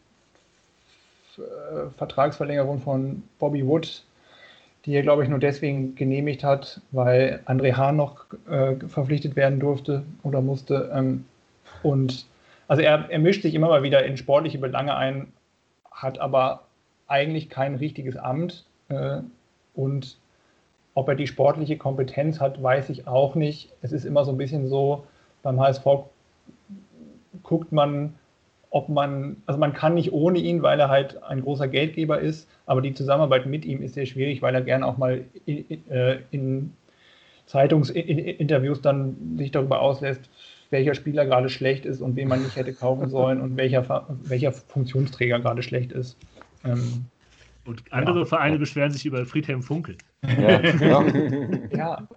S3: äh, Vertragsverlängerung von Bobby Wood, die er, glaube ich, nur deswegen genehmigt hat, weil André Hahn noch äh, verpflichtet werden durfte oder musste. Ähm, und also er, er mischt sich immer mal wieder in sportliche Belange ein, hat aber eigentlich kein richtiges Amt. Äh, und ob er die sportliche Kompetenz hat, weiß ich auch nicht. Es ist immer so ein bisschen so, beim H S V guckt man, ob man, also man kann nicht ohne ihn, weil er halt ein großer Geldgeber ist, aber die Zusammenarbeit mit ihm ist sehr schwierig, weil er gerne auch mal in, in, in Zeitungsinterviews dann sich darüber auslässt, welcher Spieler gerade schlecht ist und wen man nicht hätte kaufen sollen und welcher, welcher Funktionsträger gerade schlecht ist. Ähm,
S5: und andere
S3: ja.
S5: Vereine beschweren sich über Friedhelm Funkel.
S2: Ja, ja.
S3: Ja.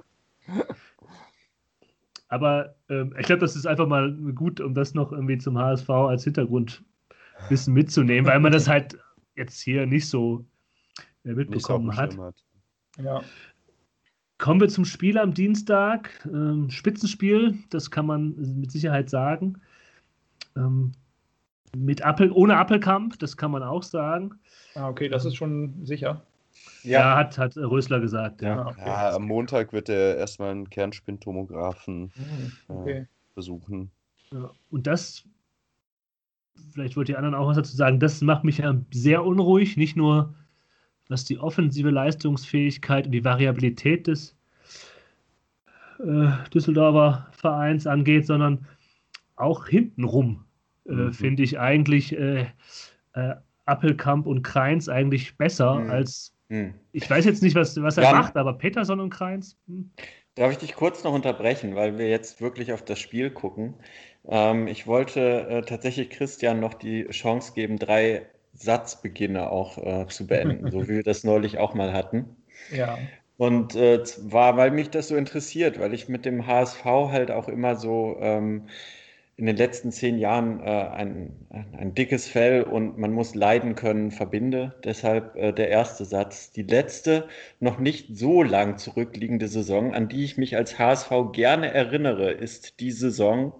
S5: Aber ähm, ich glaube, das ist einfach mal gut, um das noch irgendwie zum H S V als Hintergrundwissen mitzunehmen, weil man das halt jetzt hier nicht so äh, mitbekommen
S2: Nicht so auf
S5: hat.
S2: dem Schirm hat.
S3: Ja.
S5: Kommen wir zum Spiel am Dienstag. Ähm, Spitzenspiel, das kann man mit Sicherheit sagen. Ähm, mit Appel, ohne Appelkamp, das kann man auch sagen.
S3: Ah, okay, das ist schon sicher.
S5: Ja,
S4: Ja,
S5: hat, hat Rösler gesagt, ja.
S3: Ah, okay.
S2: Ja, am Montag wird er erstmal einen Kernspintomographen
S3: Hm,
S2: äh,
S3: okay.
S2: besuchen.
S5: Ja. Und das, vielleicht wollt ihr anderen auch was dazu sagen, das macht mich ja sehr unruhig, nicht nur was die offensive Leistungsfähigkeit und die Variabilität des äh, Düsseldorfer Vereins angeht, sondern auch hintenrum äh,
S2: Mhm.
S5: finde ich eigentlich äh, äh, Appelkamp und Kreins eigentlich besser
S4: Mhm.
S5: als,
S4: hm.
S5: ich weiß jetzt nicht, was, was er
S4: Jan?
S5: macht, aber Peterson und Kreins, hm.
S4: Darf ich dich kurz noch unterbrechen, weil wir jetzt wirklich auf das Spiel gucken? Ähm, ich wollte äh, tatsächlich Christian noch die Chance geben, drei Satzbeginne auch äh, zu beenden, so wie wir das neulich auch mal hatten.
S3: Ja.
S4: Und äh, zwar, weil mich das so interessiert, weil ich mit dem H S V halt auch immer so ähm, in den letzten zehn Jahren äh, ein, ein, ein dickes Fell und man muss leiden können verbinde. Deshalb äh, der erste Satz. Die letzte, noch nicht so lang zurückliegende Saison, an die ich mich als H S V gerne erinnere, ist die Saison.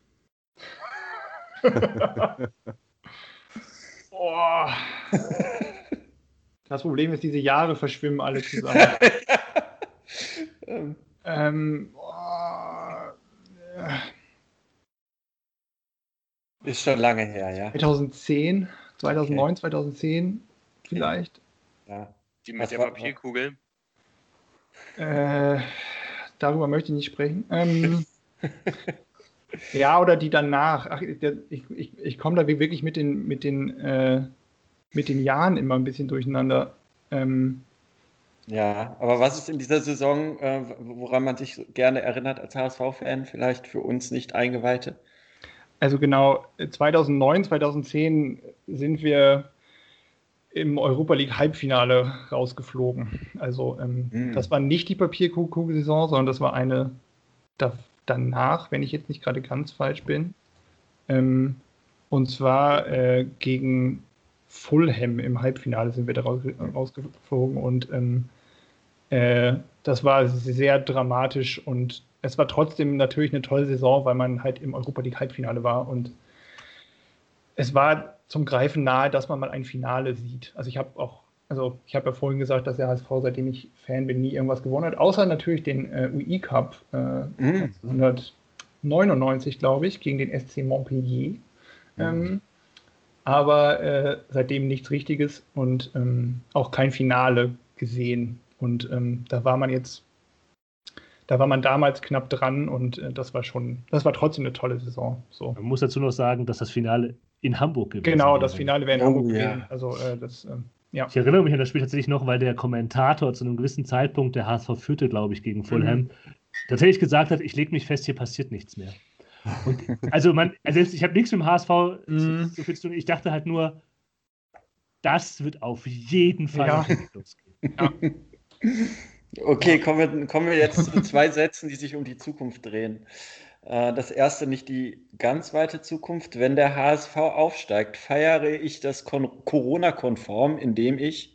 S3: Oh. Das Problem ist, diese Jahre verschwimmen alle zusammen.
S4: ähm,
S3: ähm, oh, äh,
S4: ist schon lange her, ja.
S3: zweitausendzehn, zweitausendneun,
S4: Okay.
S3: zweitausendzehn vielleicht.
S4: Ja.
S1: Die mit
S4: Was
S1: der
S4: war-
S1: Papierkugel.
S3: Äh, darüber möchte ich nicht sprechen. Ähm, ja, oder die danach. Ach, der, ich ich, ich komme da wirklich mit den, mit, den, äh, mit den Jahren immer ein bisschen durcheinander. Ähm,
S4: Ja, aber was ist in dieser Saison, äh, woran man sich gerne erinnert als H S V-Fan, vielleicht für uns nicht Eingeweihte?
S3: also genau, zweitausendneun, zweitausendzehn sind wir im Europa League Halbfinale rausgeflogen. Also ähm,
S4: Hm.
S3: das war nicht die Papierkugelsaison, sondern das war eine da, danach, wenn ich jetzt nicht gerade ganz falsch bin. Ähm, und zwar äh, gegen Fulham im Halbfinale sind wir da raus, rausgeflogen und ähm, äh, das war sehr dramatisch und es war trotzdem natürlich eine tolle Saison, weil man halt im Europa League Halbfinale war und es war zum Greifen nahe, dass man mal ein Finale sieht. Also ich habe auch, also ich habe ja vorhin gesagt, dass der H S V, seitdem ich Fan bin, nie irgendwas gewonnen hat, außer natürlich den äh, U I Cup äh,
S4: Mhm.
S3: neunzehnhundertneunundneunzig, glaube ich, gegen den S C Montpellier. Ähm, aber äh, seitdem nichts Richtiges und ähm, auch kein Finale gesehen. Und ähm, da war man jetzt, da war man damals knapp dran und äh, das war schon, das war trotzdem eine tolle Saison. So.
S5: Man muss dazu noch sagen, dass das Finale in Hamburg gewesen
S3: Genau,
S5: wäre.
S3: das Finale wäre in
S4: Oh,
S3: Hamburg
S4: ja.
S3: gewesen. Also äh, das, ähm, ja.
S5: Ich erinnere mich an das Spiel tatsächlich noch, weil der Kommentator zu einem gewissen Zeitpunkt, der H S V führte, glaube ich, gegen Fulham,
S3: Mhm.
S5: tatsächlich gesagt hat, ich lege mich fest, hier passiert nichts mehr. Und also man, also ich habe nichts mit dem H S V
S3: Mhm.
S5: so viel zu tun. Ich dachte halt nur, das wird auf jeden Fall
S3: Ja.
S5: nach hinten losgehen.
S4: Okay, kommen wir, kommen wir jetzt zu zwei Sätzen, die sich um die Zukunft drehen. Äh, das erste nicht die ganz weite Zukunft. Wenn der H S V aufsteigt, feiere ich das kon- Corona-konform, indem ich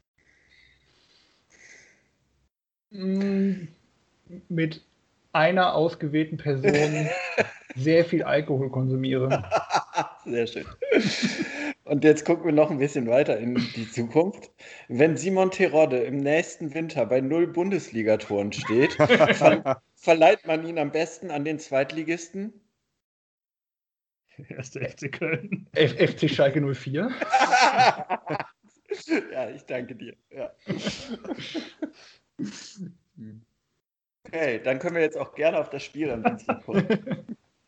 S3: Mm, Mit einer ausgewählten Person sehr viel Alkohol konsumiere.
S4: Sehr schön. Und jetzt gucken wir noch ein bisschen weiter in die Zukunft. Wenn Simon Terodde im nächsten Winter bei null Bundesligatoren steht, ver verleiht man ihn am besten an den Zweitligisten.
S5: Erster F C Köln.
S3: F FC Schalke null vier.
S4: Ja, ich danke dir. Ja. Okay, dann können wir jetzt auch gerne auf das Spiel am Dienstag gucken.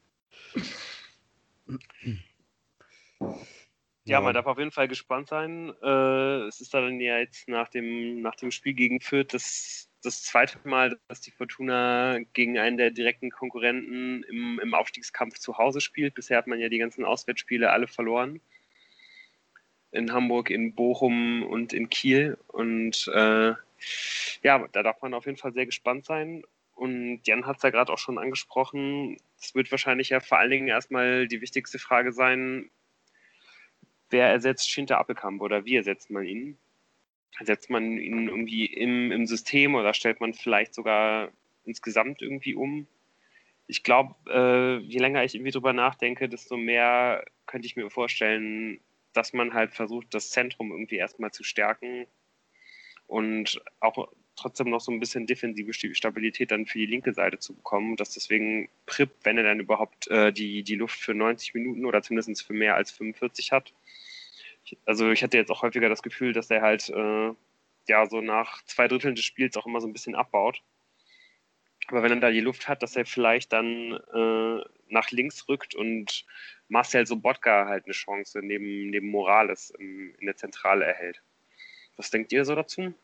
S1: Ja, man darf auf jeden Fall gespannt sein. Äh, es ist dann ja jetzt nach dem, nach dem Spiel gegen Fürth das, das zweite Mal, dass die Fortuna gegen einen der direkten Konkurrenten im, im Aufstiegskampf zu Hause spielt. Bisher hat man ja die ganzen Auswärtsspiele alle verloren. In Hamburg, in Bochum und in Kiel. Und äh, ja, da darf man auf jeden Fall sehr gespannt sein. Und Jan hat es ja gerade auch schon angesprochen. Es wird wahrscheinlich ja vor allen Dingen erstmal die wichtigste Frage sein, wer ersetzt Schinter Appelkamp oder wie ersetzt man ihn? Ersetzt man ihn irgendwie im, im System oder stellt man vielleicht sogar insgesamt irgendwie um? Ich glaube, äh, je länger ich irgendwie drüber nachdenke, desto mehr könnte ich mir vorstellen, dass man halt versucht, das Zentrum irgendwie erstmal zu stärken und auch trotzdem noch so ein bisschen defensive Stabilität dann für die linke Seite zu bekommen, dass deswegen Prip, wenn er dann überhaupt äh, die, die Luft für neunzig Minuten oder zumindest für mehr als fünfundvierzig hat. Also ich hatte jetzt auch häufiger das Gefühl, dass er halt äh, ja so nach zwei Dritteln des Spiels auch immer so ein bisschen abbaut. Aber wenn er da die Luft hat, dass er vielleicht dann äh, nach links rückt und Marcel Sobotka halt eine Chance neben, neben Morales im, in der Zentrale erhält. Was denkt ihr so dazu?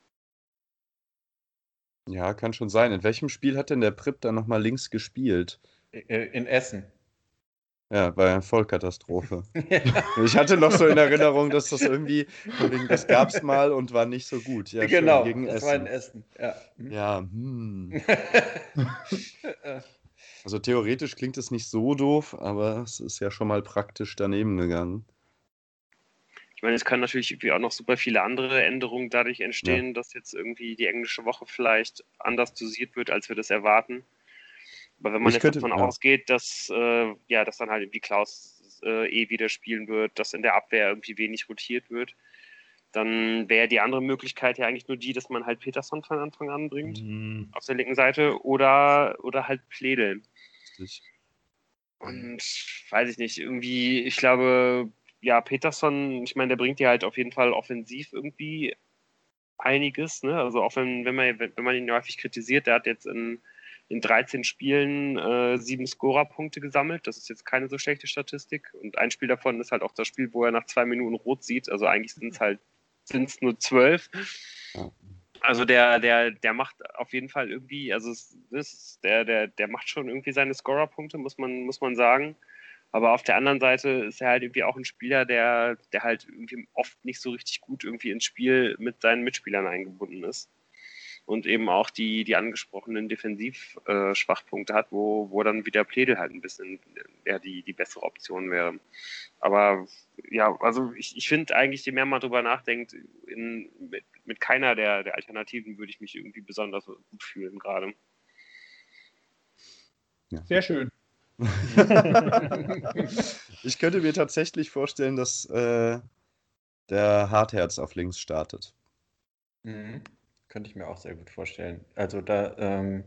S2: Ja, kann schon sein. In welchem Spiel hat denn der Prip dann nochmal links gespielt?
S4: In Essen.
S2: Ja, war ja eine Vollkatastrophe. Ja. Ich hatte noch so in Erinnerung, dass das irgendwie, von wegen, das gab es mal und war nicht so gut. Ja,
S4: genau,
S2: schön, gegen
S4: das
S2: Essen.
S4: war in Essen. Ja,
S2: ja hm. Also theoretisch klingt es nicht so doof, aber es ist ja schon mal praktisch daneben gegangen.
S1: Ich meine, es können natürlich irgendwie auch noch super viele andere Änderungen dadurch entstehen, ja. dass jetzt irgendwie die englische Woche vielleicht anders dosiert wird, als wir das erwarten. Aber wenn man ich jetzt könnte, davon ja. ausgeht, dass, äh, ja, dass dann halt irgendwie Klaus äh, eh wieder spielen wird, dass in der Abwehr irgendwie wenig rotiert wird, dann wäre die andere Möglichkeit ja eigentlich nur die, dass man halt Peterson von Anfang an bringt, mhm. auf der linken Seite, oder, oder halt Pledel. Richtig. Und weiß ich nicht, irgendwie, ich glaube, ja, Peterson, ich meine, der bringt ja halt auf jeden Fall offensiv irgendwie einiges, ne? Also auch wenn, wenn man wenn man ihn häufig kritisiert, der hat jetzt in, in dreizehn Spielen äh, sieben Scorerpunkte gesammelt. Das ist jetzt keine so schlechte Statistik. Und ein Spiel davon ist halt auch das Spiel, wo er nach zwei Minuten rot sieht. Also eigentlich sind es halt sind's nur zwölf. Ja. Also der, der, der macht auf jeden Fall irgendwie, also es, das, der, der, der macht schon irgendwie seine Scorerpunkte, muss man, muss man sagen. Aber auf der anderen Seite ist er halt irgendwie auch ein Spieler, der, der halt irgendwie oft nicht so richtig gut irgendwie ins Spiel mit seinen Mitspielern eingebunden ist. Und eben auch die, die angesprochenen Defensiv-Schwachpunkte äh, hat, wo, wo dann wieder Pledel halt ein bisschen ja, die, die bessere Option wäre. Aber ja, also ich, ich finde eigentlich, je mehr man drüber nachdenkt, in, mit, mit keiner der, der Alternativen würde ich mich irgendwie besonders gut fühlen gerade.
S3: Ja. Sehr schön.
S2: Ich könnte mir tatsächlich vorstellen, dass äh, der Hartherz auf links startet.
S4: Mhm. Könnte ich mir auch sehr gut vorstellen. Also da ähm,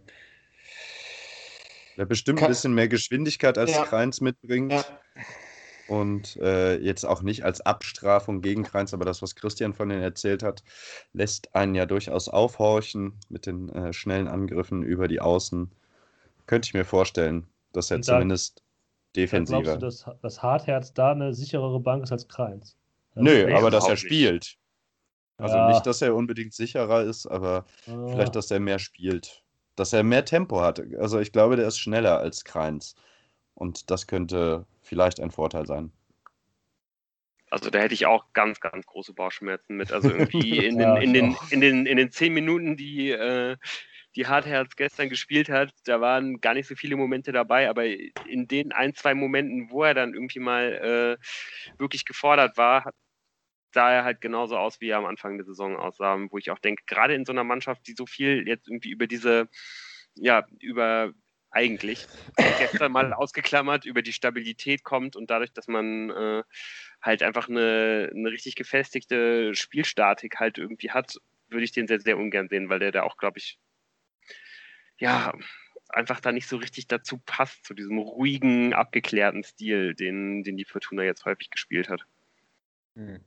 S2: der bestimmt kann, ein bisschen mehr Geschwindigkeit als ja, Kreins mitbringt. Ja. Und äh, jetzt auch nicht als Abstrafung gegen Kreins, aber das, was Christian von denen erzählt hat, lässt einen ja durchaus aufhorchen mit den äh, schnellen Angriffen über die Außen. Könnte ich mir vorstellen, dass er da, zumindest defensiver...
S5: Glaubst du, dass das Hartherz da eine sicherere Bank ist als Kreins?
S2: Das Nö, aber dass er spielt. Also ja. nicht, dass er unbedingt sicherer ist, aber ah. vielleicht, dass er mehr spielt. Dass er mehr Tempo hat. Also ich glaube, der ist schneller als Kreins. Und das könnte vielleicht ein Vorteil sein.
S1: Also da hätte ich auch ganz, ganz große Bauchschmerzen mit. Also irgendwie in den, ja, in den, in den, in den zehn Minuten, die, äh, die Hartherz gestern gespielt hat, da waren gar nicht so viele Momente dabei, aber in den ein, zwei Momenten, wo er dann irgendwie mal äh, wirklich gefordert war, sah er halt genauso aus, wie er am Anfang der Saison aussah, wo ich auch denke, gerade in so einer Mannschaft, die so viel jetzt irgendwie über diese, ja, über eigentlich gestern mal ausgeklammert, über die Stabilität kommt und dadurch, dass man äh, halt einfach eine, eine richtig gefestigte Spielstatik halt irgendwie hat, würde ich den sehr, sehr ungern sehen, weil der da auch, glaube ich, ja, einfach da nicht so richtig dazu passt, zu diesem ruhigen, abgeklärten Stil, den, den die Fortuna jetzt häufig gespielt hat.
S4: Hm.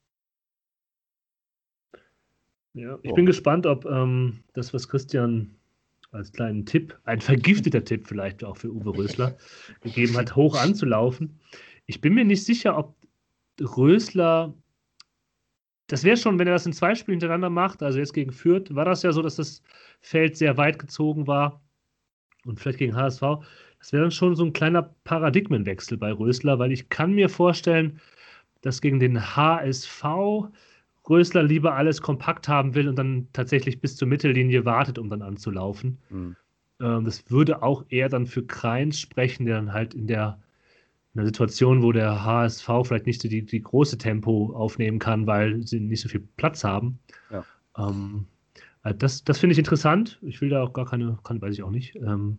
S5: Ja, ich bin gespannt, ob ähm, das, was Christian als kleinen Tipp, ein vergifteter Tipp vielleicht auch für Uwe Rösler gegeben hat, hoch anzulaufen. Ich bin mir nicht sicher, ob Rösler, das wäre schon, wenn er das in zwei Spielen hintereinander macht, also jetzt gegen Fürth, war das ja so, dass das Feld sehr weit gezogen war und vielleicht gegen H S V. Das wäre dann schon so ein kleiner Paradigmenwechsel bei Rösler, weil ich kann mir vorstellen, dass gegen den H S V Rösler lieber alles kompakt haben will und dann tatsächlich bis zur Mittellinie wartet, um dann anzulaufen.
S2: Mhm.
S5: Ähm, das würde auch eher dann für Kreins sprechen, der dann halt in der, in der Situation, wo der H S V vielleicht nicht die, die große Tempo aufnehmen kann, weil sie nicht so viel Platz haben.
S2: Ja.
S5: Ähm, also das das finde ich interessant. Ich will da auch gar keine, kann, weiß ich auch nicht. Ähm,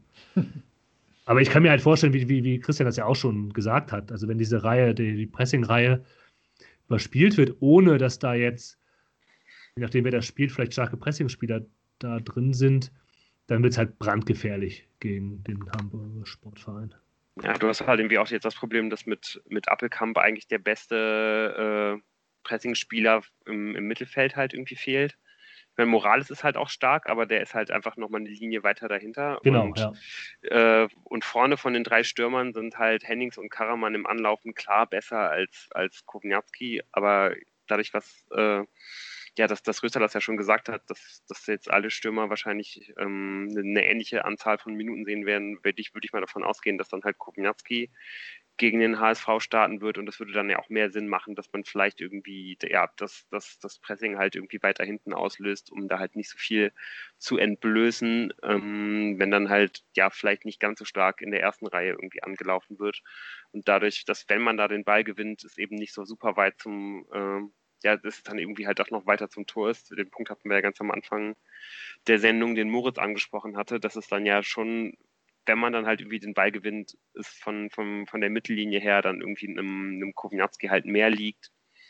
S5: aber ich kann mir halt vorstellen, wie, wie, wie Christian das ja auch schon gesagt hat. Also wenn diese Reihe, die, die Pressing-Reihe überspielt wird, ohne dass da jetzt, je nachdem wer das spielt, vielleicht starke Pressingspieler da drin sind, dann wird es halt brandgefährlich gegen den Hamburger Sportverein.
S1: Ja, du hast halt irgendwie auch jetzt das Problem, dass mit, mit Appelkamp eigentlich der beste äh, Pressingspieler im, im Mittelfeld halt irgendwie fehlt. Ich meine, Morales ist halt auch stark, aber der ist halt einfach nochmal eine Linie weiter dahinter.
S5: Genau,
S1: und,
S5: ja.
S1: Äh, und vorne von den drei Stürmern sind halt Hennings und Karaman im Anlaufen klar besser als, als Kowniatski, aber dadurch, was äh, ja, dass, dass Rösler das ja schon gesagt hat, dass, dass jetzt alle Stürmer wahrscheinlich ähm, eine ähnliche Anzahl von Minuten sehen werden, würde ich, würde ich mal davon ausgehen, dass dann halt Kowniatski gegen den H S V starten wird und das würde dann ja auch mehr Sinn machen, dass man vielleicht irgendwie ja, das, das, das Pressing halt irgendwie weiter hinten auslöst, um da halt nicht so viel zu entblößen, ähm, wenn dann halt ja vielleicht nicht ganz so stark in der ersten Reihe irgendwie angelaufen wird und dadurch, dass wenn man da den Ball gewinnt, es eben nicht so super weit zum ähm, ja, dass es dann irgendwie halt auch noch weiter zum Tor ist. Den Punkt hatten wir ja ganz am Anfang der Sendung, den Moritz angesprochen hatte, dass es dann ja schon, wenn man dann halt irgendwie den Ball gewinnt, ist von, von, von der Mittellinie her dann irgendwie einem, einem Kowniatski halt mehr liegt,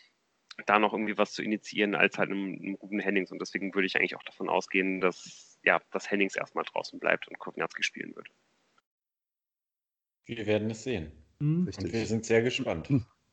S1: da noch irgendwie was zu initiieren, als halt einem, einem Ruben Hennings. Und deswegen würde ich eigentlich auch davon ausgehen, dass, ja, dass Hennings erstmal draußen bleibt und Kowniatski spielen wird.
S4: Wir werden es sehen.
S5: Hm.
S4: Und wir sind sehr gespannt.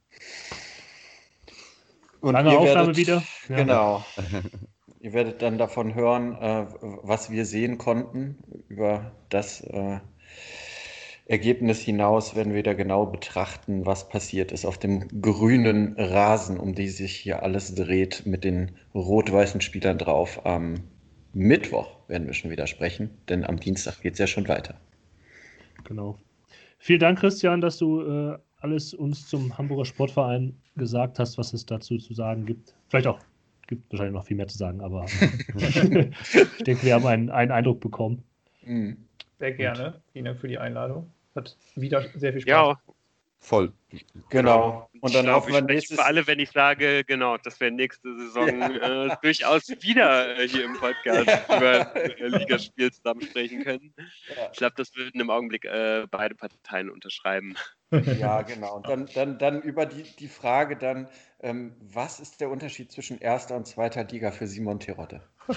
S5: Und Lange Aufnahme wieder.
S4: Ja. Genau. Ihr werdet dann davon hören, äh, was wir sehen konnten. Über das äh, Ergebnis hinaus werden wir da genau betrachten, was passiert ist auf dem grünen Rasen, um die sich hier alles dreht, mit den rot-weißen Spielern drauf. Am Mittwoch werden wir schon wieder sprechen, denn am Dienstag geht es ja schon weiter.
S5: Genau. Vielen Dank, Christian, dass du äh, alles uns zum Hamburger Sportverein gesagt hast, was es dazu zu sagen gibt. Vielleicht auch, gibt wahrscheinlich noch viel mehr zu sagen, aber ich denke, wir haben einen, einen Eindruck bekommen.
S3: Sehr gerne. Vielen Dank für die Einladung. Hat wieder sehr viel Spaß.
S1: Ja,
S2: voll.
S4: Genau. Und dann hoffen wir
S1: ich
S4: nächstes
S1: für alle, wenn ich sage, genau, dass wir nächste Saison ja. äh, durchaus wieder äh, hier im Podcast ja. über äh, Ligaspiel zusammen sprechen können. Ja. Ich glaube, das würden im Augenblick äh, beide Parteien unterschreiben.
S4: Ja, genau. Und dann, dann, dann über die, die Frage dann, ähm, was ist der Unterschied zwischen erster und zweiter Liga für Simon Terodde?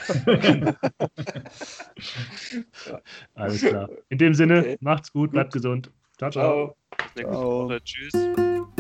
S5: Alles klar. In dem Sinne,
S4: Okay.
S5: macht's gut, bleibt
S4: gut.
S5: gesund. Ciao, ciao.
S4: Ciao.
S1: Nächste Woche. Tschüss.